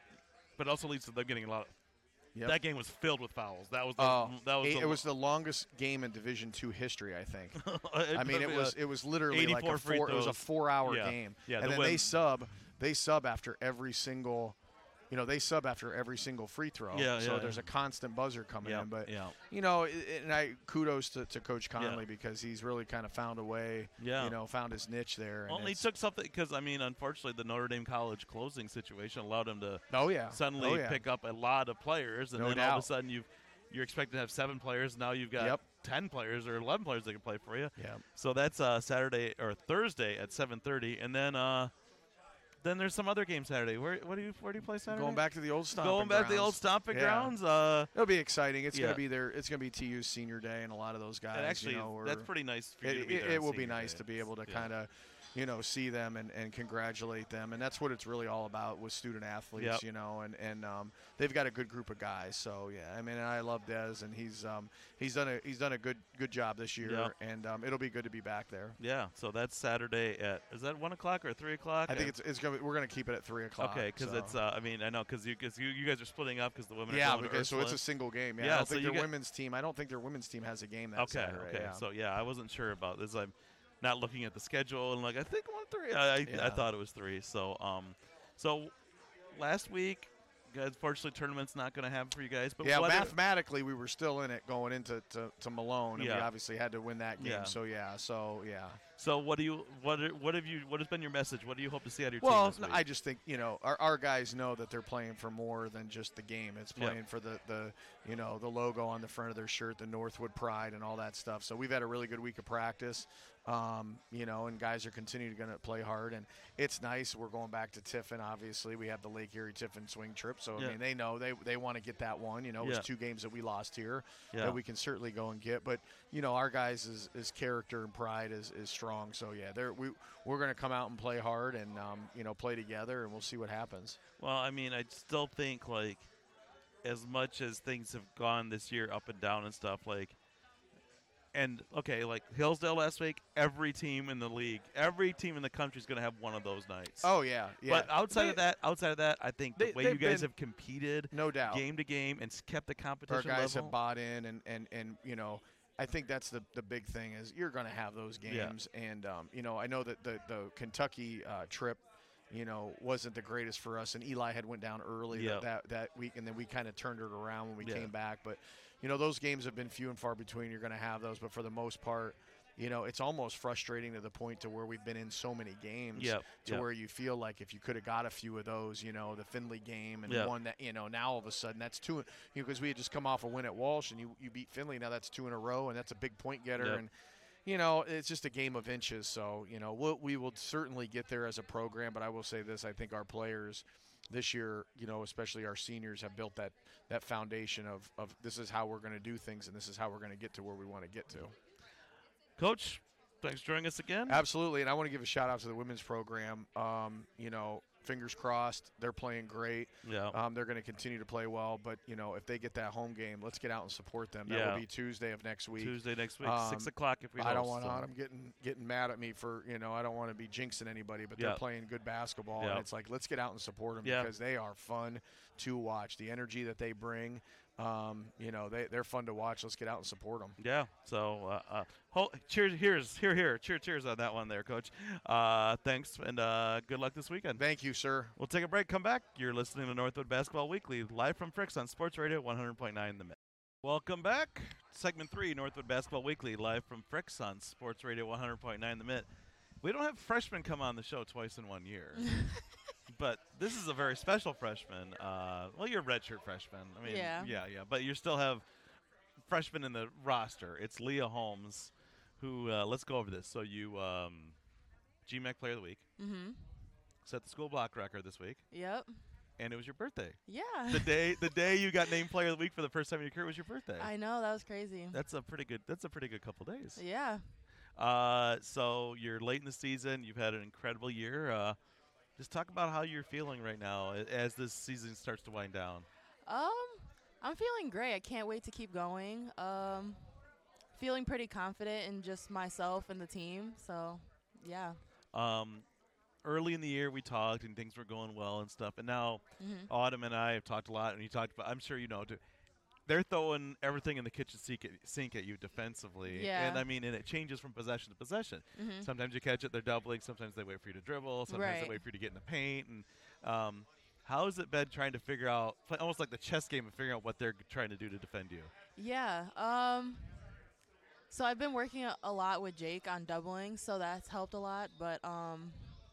[SPEAKER 1] but also leads to them getting a lot. Of,
[SPEAKER 3] Yep.
[SPEAKER 1] That game was filled with fouls. That was the,
[SPEAKER 3] Oh,
[SPEAKER 1] that was
[SPEAKER 3] it,
[SPEAKER 1] the,
[SPEAKER 3] it was the longest game in Division Two history, I think.
[SPEAKER 1] it
[SPEAKER 3] I mean, it
[SPEAKER 1] was,
[SPEAKER 3] was
[SPEAKER 1] uh,
[SPEAKER 3] it was literally like
[SPEAKER 1] eighty-four
[SPEAKER 3] a
[SPEAKER 1] free
[SPEAKER 3] four. It was a
[SPEAKER 1] throws.
[SPEAKER 3] four-hour
[SPEAKER 1] Yeah.
[SPEAKER 3] game.
[SPEAKER 1] Yeah,
[SPEAKER 3] and
[SPEAKER 1] the
[SPEAKER 3] then
[SPEAKER 1] win-
[SPEAKER 3] they sub. They sub after every single. You know, they sub after every single free throw.
[SPEAKER 1] Yeah,
[SPEAKER 3] so
[SPEAKER 1] yeah,
[SPEAKER 3] there's
[SPEAKER 1] yeah.
[SPEAKER 3] a constant buzzer coming
[SPEAKER 1] yeah,
[SPEAKER 3] in. But
[SPEAKER 1] yeah.
[SPEAKER 3] you know, i- i- and I kudos to, to Coach Conley because he's really kind of found a way.
[SPEAKER 1] Yeah.
[SPEAKER 3] You know, found his niche there. and
[SPEAKER 1] Well, he
[SPEAKER 3] it's-
[SPEAKER 1] took something because I mean, unfortunately, the Notre Dame College closing situation allowed him to
[SPEAKER 3] Oh yeah.
[SPEAKER 1] suddenly
[SPEAKER 3] oh, yeah.
[SPEAKER 1] pick up a lot of players, and
[SPEAKER 3] No
[SPEAKER 1] then all of a
[SPEAKER 3] doubt.
[SPEAKER 1] sudden you've you're expected to have seven players. Now you've got
[SPEAKER 3] Yep.
[SPEAKER 1] ten players or eleven players that can play for you.
[SPEAKER 3] Yeah.
[SPEAKER 1] So that's uh, Saturday or Thursday at seven thirty, and then uh, then there's some other game Saturday. Where what do you where do you play Saturday?
[SPEAKER 3] Going back to the old stomping
[SPEAKER 1] Going back to the
[SPEAKER 3] grounds.
[SPEAKER 1] old stomping
[SPEAKER 3] Yeah.
[SPEAKER 1] grounds. Uh,
[SPEAKER 3] It'll be exciting. It's
[SPEAKER 1] Yeah.
[SPEAKER 3] gonna be there. It's gonna be T U's senior day, and a lot of those guys.
[SPEAKER 1] and actually,
[SPEAKER 3] you know,
[SPEAKER 1] that's
[SPEAKER 3] were-
[SPEAKER 1] pretty nice for you
[SPEAKER 3] It,
[SPEAKER 1] to be
[SPEAKER 3] it,
[SPEAKER 1] there
[SPEAKER 3] it
[SPEAKER 1] on
[SPEAKER 3] will be
[SPEAKER 1] senior
[SPEAKER 3] nice
[SPEAKER 1] day.
[SPEAKER 3] to be able to
[SPEAKER 1] Yeah.
[SPEAKER 3] kind of, you know, see them and, and congratulate them, and that's what it's really all about with student athletes,
[SPEAKER 1] Yep.
[SPEAKER 3] you know, and and um, they've got a good group of guys. So yeah, I mean, I love Dez, and he's um, he's done a he's done a good good job this year,
[SPEAKER 1] Yep.
[SPEAKER 3] and um, it'll be good to be back there.
[SPEAKER 1] Yeah, so that's Saturday at is that one o'clock or three o'clock?
[SPEAKER 3] I think it's it's gonna be, we're gonna keep it at three o'clock.
[SPEAKER 1] okay because
[SPEAKER 3] so.
[SPEAKER 1] it's uh, I mean I know because you because you, you guys are splitting up because the women are
[SPEAKER 3] yeah,
[SPEAKER 1] going to
[SPEAKER 3] because so it's
[SPEAKER 1] Ursuline.
[SPEAKER 3] a single game. Yeah,
[SPEAKER 1] Yeah,
[SPEAKER 3] I don't
[SPEAKER 1] so
[SPEAKER 3] think
[SPEAKER 1] you
[SPEAKER 3] their
[SPEAKER 1] get-
[SPEAKER 3] women's team. I don't think their women's team has a game that
[SPEAKER 1] Okay,
[SPEAKER 3] Saturday.
[SPEAKER 1] okay.
[SPEAKER 3] yeah.
[SPEAKER 1] So yeah, I wasn't sure about this. I'm not looking at the schedule and like I think one three. I I, I
[SPEAKER 3] Yeah.
[SPEAKER 1] thought it was three. So um, so last week, guys, fortunately, tournament's not going to happen for you guys. But
[SPEAKER 3] yeah,
[SPEAKER 1] what are-
[SPEAKER 3] mathematically, we were still in it going into to, to Malone, and we
[SPEAKER 1] Yeah.
[SPEAKER 3] obviously had to win that game.
[SPEAKER 1] Yeah.
[SPEAKER 3] So yeah, so yeah.
[SPEAKER 1] so what do you what are, what have you what has been your message? What do you hope to see out of your
[SPEAKER 3] Well,
[SPEAKER 1] team this
[SPEAKER 3] I
[SPEAKER 1] week?
[SPEAKER 3] just think you know our, our guys know that they're playing for more than just the game. It's
[SPEAKER 1] Yeah.
[SPEAKER 3] playing for the, the you know the logo on the front of their shirt, the Northwood pride, and all that stuff. So we've had a really good week of practice, um, you know, and guys are continuing to gonna play hard, and it's nice. We're going back to Tiffin. Obviously, we have the Lake Erie Tiffin swing trip. So
[SPEAKER 1] Yeah.
[SPEAKER 3] I mean, they know they they want to get that one. You know, it
[SPEAKER 1] Yeah.
[SPEAKER 3] was two games that we lost here
[SPEAKER 1] yeah.
[SPEAKER 3] that we can certainly go and get. But you know, our guys' is, is character and pride is, is strong. So yeah, they're we we're gonna come out and play hard and um, you know play together, and we'll see what happens.
[SPEAKER 1] Well, I mean, I still think like as much as things have gone this year up and down and stuff like and okay, like Hillsdale last week, every team in the league, every team in the country is going to have one of those nights.
[SPEAKER 3] Oh yeah, yeah.
[SPEAKER 1] But outside
[SPEAKER 3] They-
[SPEAKER 1] of that, outside of that, I think the
[SPEAKER 3] they-
[SPEAKER 1] way
[SPEAKER 3] they've
[SPEAKER 1] you guys
[SPEAKER 3] been-
[SPEAKER 1] have competed
[SPEAKER 3] no doubt,
[SPEAKER 1] game to game and s- kept the
[SPEAKER 3] our
[SPEAKER 1] competition
[SPEAKER 3] guys
[SPEAKER 1] level.
[SPEAKER 3] have bought in, and and and you know. I think that's the, the big thing is you're going to have those
[SPEAKER 1] Yeah.
[SPEAKER 3] games, and um, you know I know that the the Kentucky uh, trip, you know, wasn't the greatest for us, and Eli had went down early
[SPEAKER 1] Yeah.
[SPEAKER 3] that, that that week, and then we kind of turned it around when we
[SPEAKER 1] Yeah.
[SPEAKER 3] came back. But you know those games have been few and far between. You're going to have those, but for the most part, you know it's almost frustrating to the point to where we've been in so many games
[SPEAKER 1] Yep,
[SPEAKER 3] to
[SPEAKER 1] yep.
[SPEAKER 3] where you feel like if you could have got a few of those, you know, the Findlay game and
[SPEAKER 1] Yeah.
[SPEAKER 3] one that you know now all of a sudden that's two, you know, because we had just come off a win at Walsh and you you beat Findlay, now that's two in a row, and that's a big point getter.
[SPEAKER 1] Yep.
[SPEAKER 3] And you know, it's just a game of inches. So, you know, we'll, we will certainly get there as a program. But I will say this, I think our players this year, you know, especially our seniors, have built that, that foundation of, of this is how we're going to do things, and this is how we're going to get to where we want to get to.
[SPEAKER 1] Coach, thanks for joining us again.
[SPEAKER 3] Absolutely. And I want to give a shout out to the women's program. Um, you know, fingers crossed, they're playing great.
[SPEAKER 1] Yeah.
[SPEAKER 3] Um, they're going to continue to play well. But, you know, if they get that home game, let's get out and support them. That
[SPEAKER 1] Yeah.
[SPEAKER 3] will be Tuesday of next week.
[SPEAKER 1] Tuesday next week,
[SPEAKER 3] Um,
[SPEAKER 1] six o'clock if we
[SPEAKER 3] I don't
[SPEAKER 1] host,
[SPEAKER 3] want
[SPEAKER 1] so.
[SPEAKER 3] them getting getting mad at me for, you know, I don't want to be jinxing anybody, but they're
[SPEAKER 1] Yeah.
[SPEAKER 3] playing good basketball.
[SPEAKER 1] Yeah.
[SPEAKER 3] And it's like, let's get out and support them
[SPEAKER 1] Yeah.
[SPEAKER 3] because they are fun to watch. The energy that they bring, um, you know, they, they're fun to watch. Let's get out and support them.
[SPEAKER 1] Yeah. So, uh, uh, ho- cheers, here's, here, here, cheer, cheers on that one there, Coach. Uh, thanks, and uh, good luck this weekend.
[SPEAKER 3] Thank you, sir.
[SPEAKER 1] We'll take a break, come back. You're listening to Northwood Basketball Weekly, live from Fricks on Sports Radio one hundred point nine The Mid. Welcome back. Segment three, Northwood Basketball Weekly, live from Fricks on Sports Radio one hundred point nine The Mid. We don't have freshmen come on the show twice in one year. But this is a very special freshman. Uh, well, you're a redshirt freshman. I mean,
[SPEAKER 4] Yeah.
[SPEAKER 1] yeah, yeah. But you still have freshmen in the roster. It's Leah Holmes, who, uh, let's go over this. So you, um, G M A C Player of the Week,
[SPEAKER 4] Mm-hmm.
[SPEAKER 1] set the school block record this week.
[SPEAKER 4] Yep.
[SPEAKER 1] and it was your birthday.
[SPEAKER 4] Yeah.
[SPEAKER 1] The day the day you got named Player of the Week for the first time in your career was your birthday.
[SPEAKER 4] I know, that was crazy.
[SPEAKER 1] That's a pretty good. That's a pretty good couple days.
[SPEAKER 4] Yeah.
[SPEAKER 1] Uh, so you're late in the season. You've had an incredible year. Uh, just talk about how you're feeling right now a- as this season starts to wind down.
[SPEAKER 4] Um, I'm feeling great. I can't wait to keep going. Um, feeling pretty confident in just myself and the team. So, yeah.
[SPEAKER 1] Um, early in the year we talked and things were going well and stuff, and now
[SPEAKER 4] Mhm.
[SPEAKER 1] Autumn and I have talked a lot, and you talked about. I'm sure you know. too, They're throwing everything in the kitchen sink at, sink at you defensively,
[SPEAKER 4] Yeah.
[SPEAKER 1] and I mean, and it changes from possession to possession.
[SPEAKER 4] Mhm.
[SPEAKER 1] Sometimes you catch it, they're doubling. Sometimes they wait for you to dribble. Sometimes they
[SPEAKER 4] Right.
[SPEAKER 1] wait for you to get in the paint. And um, how has it been trying to figure out, play, almost like the chess game of figuring out what they're trying to do to defend you?
[SPEAKER 4] Yeah. Um. So I've been working a, a lot with Jake on doubling, so that's helped a lot. But um,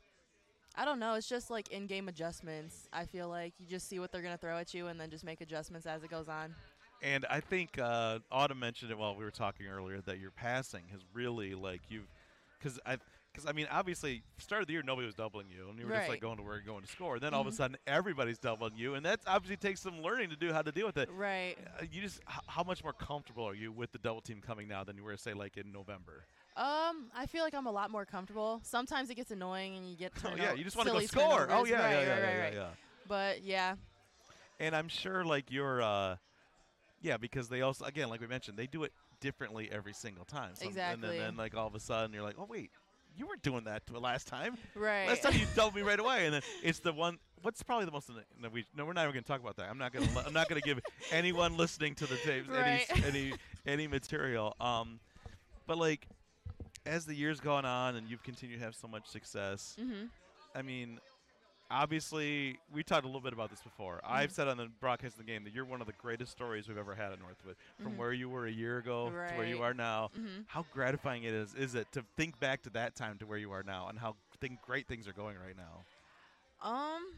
[SPEAKER 4] I don't know. It's just like in-game adjustments. I feel like you just see what they're gonna throw at you, and then just make adjustments as it goes on.
[SPEAKER 1] And I think uh, Autumn mentioned it while we were talking earlier that your passing has really like you've, because I, because I mean obviously start of the year nobody was doubling you and you were just like
[SPEAKER 4] Right.
[SPEAKER 1] going to work, going to score. And then all of a
[SPEAKER 4] Mhm.
[SPEAKER 1] sudden everybody's doubling you, and that obviously takes some learning to do how to deal with it.
[SPEAKER 4] Right.
[SPEAKER 1] Uh, you just h- how much more comfortable are you with the double team coming now than you were say like in November?
[SPEAKER 4] Um, I feel like I'm a lot more comfortable. Sometimes it gets annoying and you get
[SPEAKER 1] Oh
[SPEAKER 4] turno-
[SPEAKER 1] yeah, you just want to go
[SPEAKER 4] silly
[SPEAKER 1] score. Oh
[SPEAKER 4] turnovers.
[SPEAKER 1] yeah,
[SPEAKER 4] right,
[SPEAKER 1] yeah, yeah,
[SPEAKER 4] right,
[SPEAKER 1] yeah,
[SPEAKER 4] right,
[SPEAKER 1] yeah,
[SPEAKER 4] right.
[SPEAKER 1] yeah.
[SPEAKER 4] But yeah,
[SPEAKER 1] And I'm sure like you're, uh, yeah, because they also again like we mentioned they do it differently every single time. Some- And
[SPEAKER 4] Exactly.
[SPEAKER 1] then, then like all of a sudden you're like, oh wait, you weren't doing that to last time.
[SPEAKER 4] right.
[SPEAKER 1] Last time you doubled me right away, and then it's the one. What's probably the most? No, we, no we're not even going to talk about that. I'm not going to. I'm not going to give anyone listening to the tapes
[SPEAKER 4] Right.
[SPEAKER 1] any any any material. Um, but like, as the years gone on and you've continued to have so much success,
[SPEAKER 4] Mhm.
[SPEAKER 1] I mean, obviously we talked a little bit about this before. I've
[SPEAKER 4] Mhm.
[SPEAKER 1] said on the broadcast of the game that you're one of the greatest stories we've ever had at Northwood. From
[SPEAKER 4] Mhm.
[SPEAKER 1] where you were a year ago to where you
[SPEAKER 4] Right.
[SPEAKER 1] are now.
[SPEAKER 4] Mhm.
[SPEAKER 1] How gratifying it is is it to think back to that time to where you are now and how thing, great things are going right now?
[SPEAKER 4] Um,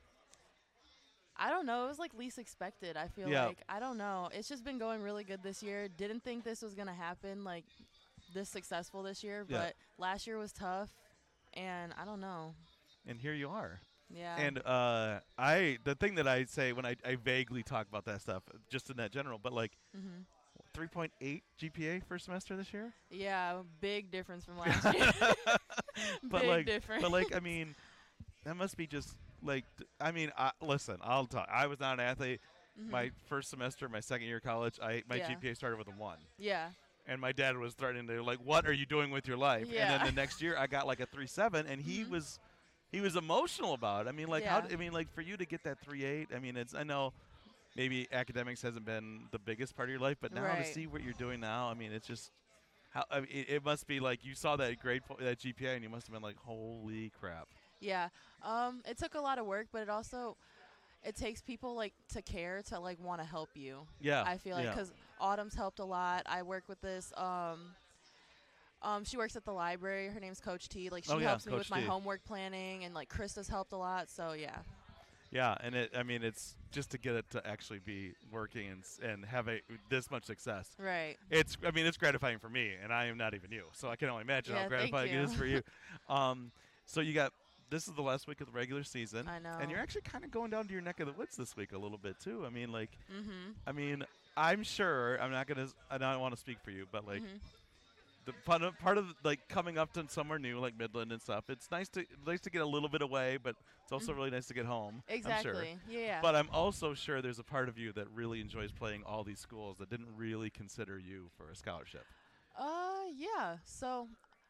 [SPEAKER 4] I don't know. It was like least expected. I feel
[SPEAKER 1] Yeah.
[SPEAKER 4] like I don't know. It's just been going really good this year. Didn't think this was gonna happen like this successful this year,
[SPEAKER 1] Yeah.
[SPEAKER 4] but last year was tough, and I don't know.
[SPEAKER 1] And here you are.
[SPEAKER 4] Yeah.
[SPEAKER 1] And uh, I, the thing that I say when I, I vaguely talk about that stuff, just in that general, but like
[SPEAKER 4] Mhm.
[SPEAKER 1] three point eight G P A first semester this year.
[SPEAKER 4] Yeah, big difference from last year.
[SPEAKER 1] But
[SPEAKER 4] big
[SPEAKER 1] like,
[SPEAKER 4] difference.
[SPEAKER 1] but like, I mean, that must be just like, d- I mean, I, listen, I'll talk. I was not an athlete.
[SPEAKER 4] Mhm.
[SPEAKER 1] My first semester, my second year of college, I my
[SPEAKER 4] Yeah.
[SPEAKER 1] G P A started with a one.
[SPEAKER 4] Yeah.
[SPEAKER 1] And my dad was threatening to like, "What are you doing with your life?" And
[SPEAKER 4] Yeah.
[SPEAKER 1] then the next year, I got like a three seven, and he
[SPEAKER 4] Mhm.
[SPEAKER 1] was, he was emotional about it. I mean, like, how?
[SPEAKER 4] Yeah.
[SPEAKER 1] d- I mean, like, for you to get that three eight. I mean, it's. I know, maybe academics hasn't been the biggest part of your life, but now to
[SPEAKER 4] Right.
[SPEAKER 1] see what you're doing now, I mean, it's just. How I mean, it, it must be like you saw that grade, po- that G P A, and you must have been like, "Holy crap!"
[SPEAKER 4] Yeah. Um, it took a lot of work, but it also it takes people like to care to like want to help you.
[SPEAKER 1] Yeah,
[SPEAKER 4] I feel like
[SPEAKER 1] yeah.
[SPEAKER 4] because Autumn's helped a lot. I work with this. Um, um, she works at the library. Her name's Coach T. Like she
[SPEAKER 1] Oh, yeah,
[SPEAKER 4] helps me
[SPEAKER 1] Coach
[SPEAKER 4] with my
[SPEAKER 1] T.
[SPEAKER 4] homework planning, and like Krista's helped a lot. So yeah.
[SPEAKER 1] Yeah, and it. I mean, it's just to get it to actually be working and s- and have a this much success.
[SPEAKER 4] Right.
[SPEAKER 1] It's. I mean, it's gratifying for me, and I am not even you, so I can only imagine
[SPEAKER 4] Yeah,
[SPEAKER 1] how
[SPEAKER 4] thank
[SPEAKER 1] gratifying it
[SPEAKER 4] you.
[SPEAKER 1] is for you. um, so you got. This is the last week of the regular season,
[SPEAKER 4] I know.
[SPEAKER 1] and you're actually kind of going down to your neck of the woods this week a little bit too. I mean, like,
[SPEAKER 4] Mm-hmm.
[SPEAKER 1] I mean, I'm sure I'm not gonna. s- I don't want to speak for you, but like.
[SPEAKER 4] mm-hmm.
[SPEAKER 1] The fun of, part of like coming up to somewhere new like Midland and stuff. It's nice to nice to get a little bit away, but it's also
[SPEAKER 4] Mhm.
[SPEAKER 1] really nice to get home.
[SPEAKER 4] Exactly.
[SPEAKER 1] I'm sure.
[SPEAKER 4] Yeah.
[SPEAKER 1] But I'm also sure there's a part of you that really enjoys playing all these schools that didn't really consider you for a scholarship.
[SPEAKER 4] uh, yeah. So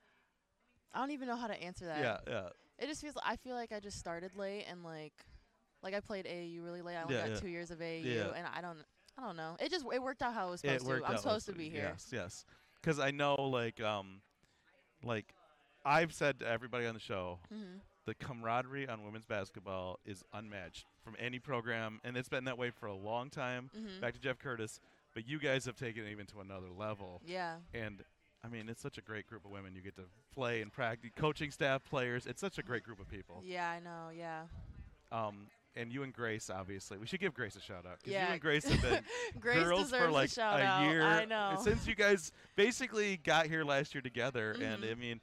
[SPEAKER 4] I don't even know how to answer that.
[SPEAKER 1] Yeah, yeah.
[SPEAKER 4] It just feels. I feel like I just started late and like, like I played A A U really late. I only
[SPEAKER 1] Yeah,
[SPEAKER 4] got
[SPEAKER 1] yeah.
[SPEAKER 4] two years of A A U,
[SPEAKER 1] Yeah.
[SPEAKER 4] and I don't. I don't know. It just it worked out how it was
[SPEAKER 1] It
[SPEAKER 4] supposed
[SPEAKER 1] worked
[SPEAKER 4] to. I'm
[SPEAKER 1] out
[SPEAKER 4] supposed to
[SPEAKER 1] well,
[SPEAKER 4] be here.
[SPEAKER 1] Yes, yes. Because I know, like, um, like I've said to everybody on the show,
[SPEAKER 4] Mm-hmm.
[SPEAKER 1] the camaraderie on women's basketball is unmatched from any program, and it's been that way for a long time.
[SPEAKER 4] Mm-hmm.
[SPEAKER 1] Back to Jeff Curtis, but you guys have taken it even to another level.
[SPEAKER 4] Yeah.
[SPEAKER 1] And I mean, it's such a great group of women. You get to play and practice, coaching staff, players. It's such a great group of people.
[SPEAKER 4] Yeah, I know. Yeah.
[SPEAKER 1] Um, and you and Grace, obviously, we should give Grace a shout out because
[SPEAKER 4] Yeah.
[SPEAKER 1] you and Grace have been
[SPEAKER 4] Grace
[SPEAKER 1] girls
[SPEAKER 4] deserves
[SPEAKER 1] for like
[SPEAKER 4] a shout
[SPEAKER 1] a
[SPEAKER 4] out.
[SPEAKER 1] year
[SPEAKER 4] I know.
[SPEAKER 1] since you guys basically got here last year together. And
[SPEAKER 4] Mhm.
[SPEAKER 1] I mean,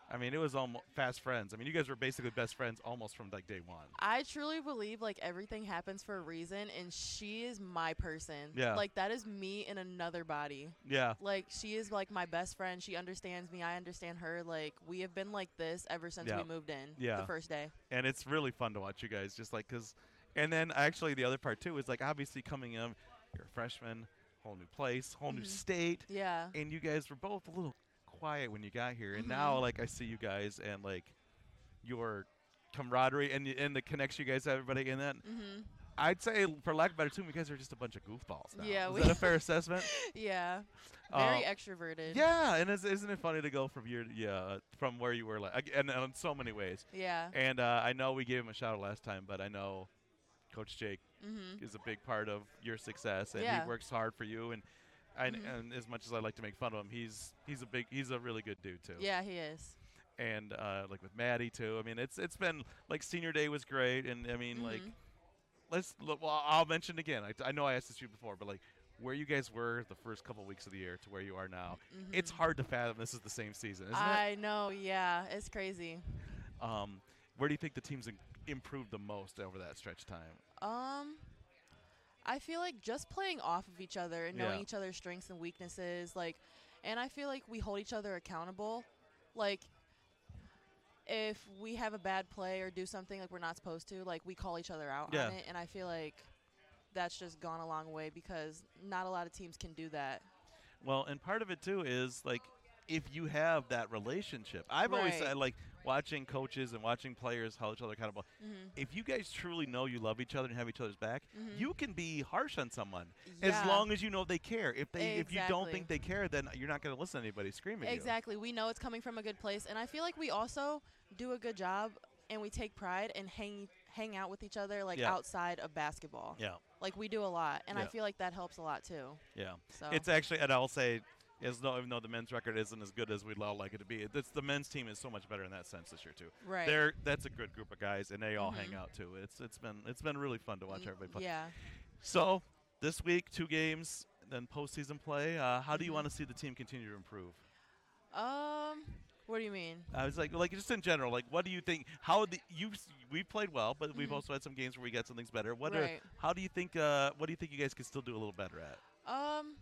[SPEAKER 1] I mean, it was almost fast friends. I mean, you guys were basically best friends almost from like day one.
[SPEAKER 4] I truly believe like everything happens for a reason, and she is my person.
[SPEAKER 1] Yeah.
[SPEAKER 4] Like that is me in another body.
[SPEAKER 1] Yeah.
[SPEAKER 4] Like she is like my best friend. She understands me. I understand her. Like we have been like this ever since
[SPEAKER 1] Yeah.
[SPEAKER 4] we moved in.
[SPEAKER 1] Yeah.
[SPEAKER 4] The first day.
[SPEAKER 1] And it's really fun to watch you guys just like because, and then actually the other part too is like obviously coming in, you're a freshman, whole new place, whole new
[SPEAKER 4] Mhm.
[SPEAKER 1] state,
[SPEAKER 4] Yeah.
[SPEAKER 1] and you guys were both a little quiet when you got here, and
[SPEAKER 4] Mhm.
[SPEAKER 1] now like I see you guys and like your camaraderie and y- and the connection you guys have everybody, and then
[SPEAKER 4] Mhm.
[SPEAKER 1] I'd say for lack of a better term, you guys are just a bunch of goofballs now.
[SPEAKER 4] Yeah,
[SPEAKER 1] Is
[SPEAKER 4] we-
[SPEAKER 1] that a fair assessment?
[SPEAKER 4] Yeah. Very
[SPEAKER 1] Um,
[SPEAKER 4] extroverted.
[SPEAKER 1] Yeah, and is, isn't it funny to go from your yeah from where you were like ag- and, and in so many ways.
[SPEAKER 4] Yeah.
[SPEAKER 1] And uh, I know we gave him a shout out last time, but I know Coach Jake
[SPEAKER 4] Mhm.
[SPEAKER 1] is a big part of your success, and
[SPEAKER 4] Yeah.
[SPEAKER 1] he works hard for you. And I,
[SPEAKER 4] Mhm.
[SPEAKER 1] and as much as I like to make fun of him, he's he's a big he's a really good dude too.
[SPEAKER 4] Yeah, he is.
[SPEAKER 1] And uh, like with Maddie too. I mean, it's it's been like senior day was great, and I mean like
[SPEAKER 4] Mhm.
[SPEAKER 1] let's look, well I'll mention again. I, I know I asked this you before, but like where you guys were the first couple weeks of the year to where you are now, it's
[SPEAKER 4] Mhm.
[SPEAKER 1] hard to fathom this is the same season, isn't
[SPEAKER 4] I know. Yeah, it's crazy.
[SPEAKER 1] it? Um, where do you think the team's in- improved the most over that stretch of time?
[SPEAKER 4] Um, I feel like just playing off of each other and knowing
[SPEAKER 1] Yeah.
[SPEAKER 4] each other's strengths and weaknesses, like, and I feel like we hold each other accountable. Like, if we have a bad play or do something like we're not supposed to, like we call each other out
[SPEAKER 1] Yeah.
[SPEAKER 4] on it, and I feel like that's just gone a long way because not a lot of teams can do that.
[SPEAKER 1] Well, and part of it too is like if you have that relationship. I've always
[SPEAKER 4] Right.
[SPEAKER 1] said like watching coaches and watching players hold each other accountable.
[SPEAKER 4] Mm-hmm.
[SPEAKER 1] If you guys truly know you love each other and have each other's back,
[SPEAKER 4] Mhm.
[SPEAKER 1] you can be harsh on someone
[SPEAKER 4] Yeah.
[SPEAKER 1] as long as you know they care. If they if you don't
[SPEAKER 4] Exactly.
[SPEAKER 1] think they care, then you're not going to listen to anybody scream at you.
[SPEAKER 4] Exactly. We know it's coming from a good place, and I feel like we also do a good job, and we take pride in hang hang out with each other like
[SPEAKER 1] Yeah.
[SPEAKER 4] outside of basketball.
[SPEAKER 1] Yeah,
[SPEAKER 4] Like we do a lot, and I
[SPEAKER 1] Yeah.
[SPEAKER 4] feel like that helps a lot too.
[SPEAKER 1] yeah.
[SPEAKER 4] So
[SPEAKER 1] It's actually, and I'll say, as though even though the men's record isn't as good as we'd all like it to be, it's the men's team is so much better in that sense this year too.
[SPEAKER 4] right.
[SPEAKER 1] They're that's a good group of guys, and they all hang
[SPEAKER 4] Mhm.
[SPEAKER 1] out too. It's it's been it's been really fun to watch
[SPEAKER 4] Mm,
[SPEAKER 1] everybody play.
[SPEAKER 4] Yeah.
[SPEAKER 1] So this week, two games, then postseason play. Uh, how do you
[SPEAKER 4] Mhm.
[SPEAKER 1] want to see the team continue to improve?
[SPEAKER 4] Um. What do you mean?
[SPEAKER 1] I was like, like just in general, like what do you think? How the you we played well, but we've
[SPEAKER 4] Mhm.
[SPEAKER 1] also had some games where we got some things better. What are
[SPEAKER 4] Right.
[SPEAKER 1] how do you think? Uh, what do you think you guys could still do a little better at?
[SPEAKER 4] Um.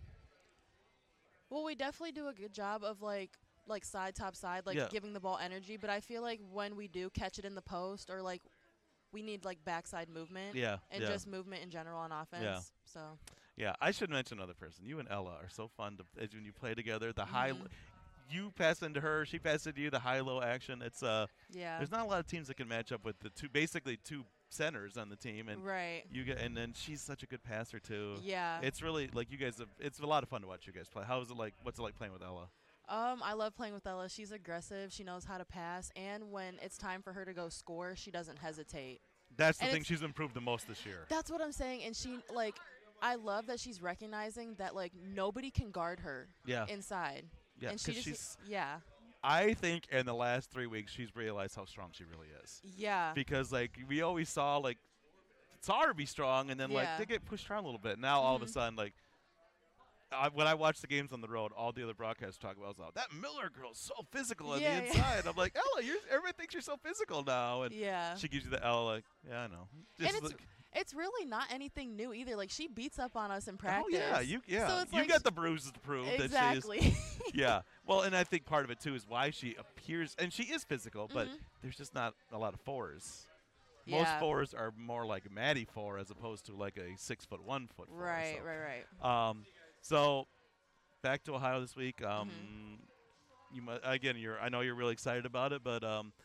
[SPEAKER 4] Well, we definitely do a good job of like like side top side, like
[SPEAKER 1] Yeah.
[SPEAKER 4] giving the ball energy. But I feel like when we do catch it in the post, or like we need like backside movement
[SPEAKER 1] Yeah,
[SPEAKER 4] and
[SPEAKER 1] yeah,
[SPEAKER 4] just movement in general on offense. So
[SPEAKER 1] yeah. I should mention another person. You and Ella are so fun to as when you play together. The high,
[SPEAKER 4] Mhm.
[SPEAKER 1] you pass into her, she passes into you. The high low action. It's uh,
[SPEAKER 4] yeah.
[SPEAKER 1] there's not a lot of teams that can match up with the two, basically two centers on the team, and
[SPEAKER 4] Right.
[SPEAKER 1] you get, and then she's such a good passer too.
[SPEAKER 4] Yeah.
[SPEAKER 1] It's really like you guys have, it's a lot of fun to watch you guys play. How is it like? What's it like playing with Ella?
[SPEAKER 4] Um, I love playing with Ella. She's aggressive. She knows how to pass, and when it's time for her to go score, she doesn't hesitate.
[SPEAKER 1] That's the
[SPEAKER 4] And
[SPEAKER 1] thing
[SPEAKER 4] it's-
[SPEAKER 1] she's improved the most this year.
[SPEAKER 4] That's what I'm saying. And she like, I love that she's recognizing that like nobody can guard her
[SPEAKER 1] Yeah,
[SPEAKER 4] inside.
[SPEAKER 1] yeah.
[SPEAKER 4] and she
[SPEAKER 1] 'cause
[SPEAKER 4] just
[SPEAKER 1] she's,
[SPEAKER 4] yeah
[SPEAKER 1] I think in the last three weeks she's realized how strong she really is.
[SPEAKER 4] yeah
[SPEAKER 1] Because like we always saw like saw her be strong, and then like
[SPEAKER 4] Yeah.
[SPEAKER 1] they get pushed around a little bit. Now all of a
[SPEAKER 4] Mhm.
[SPEAKER 1] sudden like. I, when I watch the games on the road, all the other broadcasts talk about is, oh, that Miller girl's so physical on
[SPEAKER 4] Yeah,
[SPEAKER 1] the
[SPEAKER 4] yeah.
[SPEAKER 1] inside. I'm like, Ella, you're, everybody thinks you're so physical now, and
[SPEAKER 4] yeah.
[SPEAKER 1] she gives you the Ella, like, yeah, I know. Just
[SPEAKER 4] it's
[SPEAKER 1] like,
[SPEAKER 4] It's really not anything new either. Like she beats up on us in
[SPEAKER 1] oh
[SPEAKER 4] practice.
[SPEAKER 1] yeah, you yeah,
[SPEAKER 4] So it's
[SPEAKER 1] you
[SPEAKER 4] like
[SPEAKER 1] got
[SPEAKER 4] sh-
[SPEAKER 1] the bruises to prove that she's
[SPEAKER 4] exactly.
[SPEAKER 1] yeah. Well, and I think part of it too is why she appears, and she is physical, but
[SPEAKER 4] Mhm.
[SPEAKER 1] there's just not a lot of fours. Most
[SPEAKER 4] Yeah.
[SPEAKER 1] fours are more like Maddie four as opposed to like a six foot one foot four.
[SPEAKER 4] Right,
[SPEAKER 1] so.
[SPEAKER 4] right, right.
[SPEAKER 1] Um, so back to Ohio this week. Um,
[SPEAKER 4] Mm-hmm.
[SPEAKER 1] you mu- again, you're I know you're really excited about it, but um,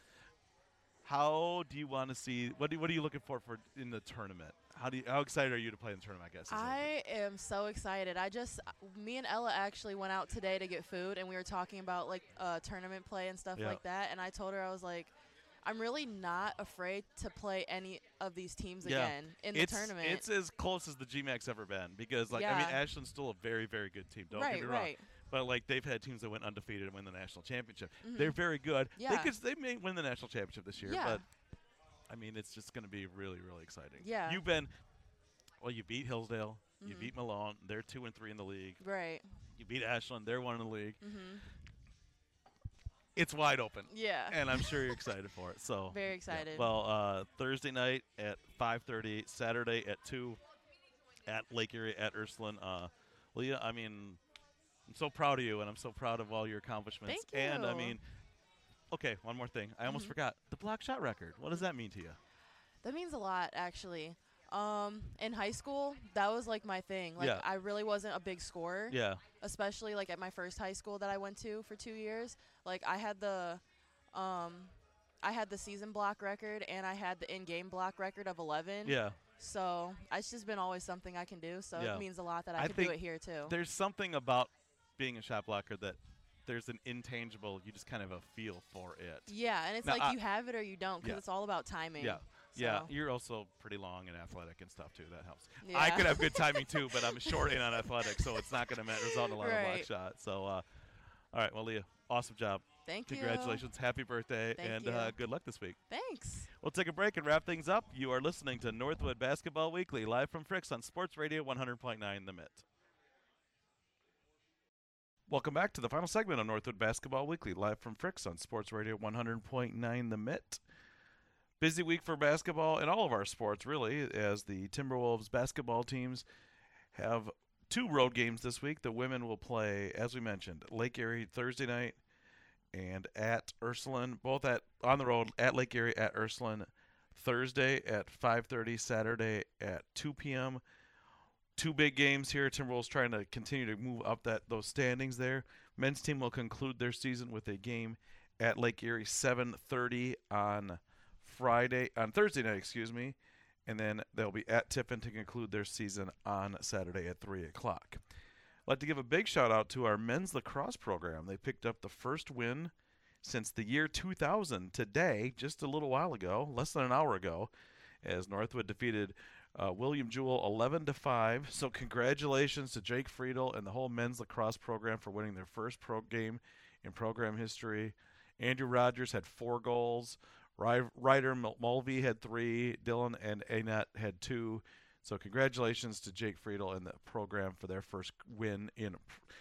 [SPEAKER 1] how do you want to see? What do what are you looking for for in the tournament? How do you, how excited are you to play in the tournament? I guess. is what it
[SPEAKER 4] I am so excited. I just, me and Ella actually went out today to get food, and we were talking about like uh, tournament play and stuff
[SPEAKER 1] Yeah.
[SPEAKER 4] like that. And I told her, I was like, I'm really not afraid to play any of these teams
[SPEAKER 1] Yeah.
[SPEAKER 4] again in
[SPEAKER 1] it's,
[SPEAKER 4] the tournament.
[SPEAKER 1] It's as close as the G MAC's ever been because, like, I mean,
[SPEAKER 4] Yeah.
[SPEAKER 1] Ashland's still a very, very good team. Don't
[SPEAKER 4] right,
[SPEAKER 1] get me wrong.
[SPEAKER 4] right.
[SPEAKER 1] But like, they've had teams that went undefeated and win the national championship.
[SPEAKER 4] Mhm.
[SPEAKER 1] They're very good. They
[SPEAKER 4] Yeah.
[SPEAKER 1] could, they may win the national championship this year.
[SPEAKER 4] Yeah.
[SPEAKER 1] But I mean, it's just going to be really, really exciting.
[SPEAKER 4] Yeah.
[SPEAKER 1] You've been, well, you beat Hillsdale. You
[SPEAKER 4] Mhm.
[SPEAKER 1] beat Malone. They're two and three in the league.
[SPEAKER 4] Right.
[SPEAKER 1] You beat Ashland. They're one in the league.
[SPEAKER 4] Mm-hmm.
[SPEAKER 1] it's wide open.
[SPEAKER 4] Yeah.
[SPEAKER 1] And I'm sure you're excited for it. So
[SPEAKER 4] Very
[SPEAKER 1] yeah.
[SPEAKER 4] excited.
[SPEAKER 1] Well, uh, Thursday night at five thirty, Saturday at two at Lake Erie at Ursuline. Uh, Leah, I mean, I'm so proud of you, and I'm so proud of all your accomplishments.
[SPEAKER 4] Thank you.
[SPEAKER 1] And, I mean, okay, one more thing. I almost
[SPEAKER 4] Mhm.
[SPEAKER 1] forgot. The block shot record. What does that mean to you?
[SPEAKER 4] That means a lot, actually. Um, in high school, that was like my thing. Like
[SPEAKER 1] Yeah.
[SPEAKER 4] I really wasn't a big scorer,
[SPEAKER 1] Yeah.
[SPEAKER 4] especially like at my first high school that I went to for two years. Like I had the, um, I had the season block record and I had the in-game block record of eleven.
[SPEAKER 1] Yeah.
[SPEAKER 4] So it's just been always something I can do. So
[SPEAKER 1] Yeah.
[SPEAKER 4] it means a lot that I,
[SPEAKER 1] I
[SPEAKER 4] can do
[SPEAKER 1] think
[SPEAKER 4] it here too.
[SPEAKER 1] There's something about being a shot blocker that there's an intangible, you just kind of have a feel for it.
[SPEAKER 4] Yeah, and it's
[SPEAKER 1] Now,
[SPEAKER 4] like
[SPEAKER 1] I-
[SPEAKER 4] you have it or you don't because
[SPEAKER 1] Yeah.
[SPEAKER 4] it's all about timing.
[SPEAKER 1] Yeah. Yeah,
[SPEAKER 4] So,
[SPEAKER 1] you're also pretty long and athletic and stuff too. That helps.
[SPEAKER 4] yeah.
[SPEAKER 1] I could have good timing too, but I'm short in on athletics, so it's not going to result in a lot of block
[SPEAKER 4] Right.
[SPEAKER 1] shots. So, uh, all right, well, Leah, awesome job.
[SPEAKER 4] Thank
[SPEAKER 1] Congratulations, happy birthday,
[SPEAKER 4] Thank
[SPEAKER 1] and
[SPEAKER 4] you.
[SPEAKER 1] uh, good luck this week.
[SPEAKER 4] you. Thanks.
[SPEAKER 1] We'll take a break and wrap things up. You are listening to Northwood Basketball Weekly, live from Fricks on Sports Radio one hundred point nine The Mitt. Welcome back to the final segment of Northwood Basketball Weekly, live from Fricks on Sports Radio one hundred point nine The Mitt. Busy week for basketball and all of our sports, really, as the Timberwolves basketball teams have two road games this week. The women will play, as we mentioned, Lake Erie Thursday night and at Ursuline, both at on the road at Lake Erie at Ursuline Thursday at five thirty, Saturday at two p.m. Two big games here. Timberwolves trying to continue to move up that those standings there. Men's team will conclude their season with a game at Lake Erie seven thirty on Friday on Thursday night, excuse me, and then they'll be at Tiffin to conclude their season on Saturday at three o'clock. I'd like to give a big shout out to our men's lacrosse program. They picked up the first win since the year two thousand today, just a little while ago, less than an hour ago, as Northwood defeated uh, William Jewell eleven to five. So congratulations to Jake Friedel and the whole men's lacrosse program for winning their first pro game in program history. Andrew Rogers had four goals. Ryder Mulvey had three. Dylan and Annette had two. So congratulations to Jake Friedel and the program for their first win in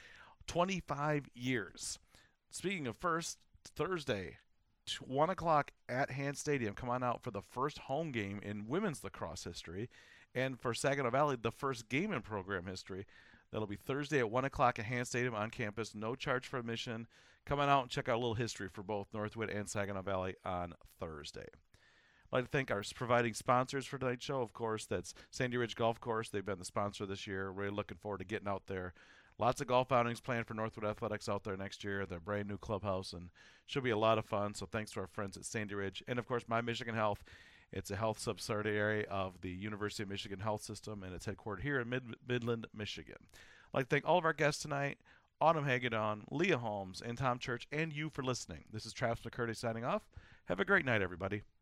[SPEAKER 1] twenty-five years. Speaking of first, Thursday, one o'clock at Hand Stadium. Come on out for the first home game in women's lacrosse history. And for Saginaw Valley, the first game in program history. That'll be Thursday at one o'clock at Hand Stadium on campus. No charge for admission. Come on out and check out a little history for both Northwood and Saginaw Valley on Thursday. I'd like to thank our providing sponsors for tonight's show. Of course, that's Sandy Ridge Golf Course. They've been the sponsor this year. Really looking forward to getting out there. Lots of golf outings planned for Northwood Athletics out there next year. Their brand new clubhouse, and should be a lot of fun. So thanks to our friends at Sandy Ridge. And, of course, My Michigan Health. It's a health subsidiary of the University of Michigan Health System, and it's headquartered here in Mid- Midland, Michigan. I'd like to thank all of our guests tonight, Autumn Hagedon, Leah Holmes, and Tom Church, and you for listening. This is Travis McCurdy signing off. Have a great night, everybody.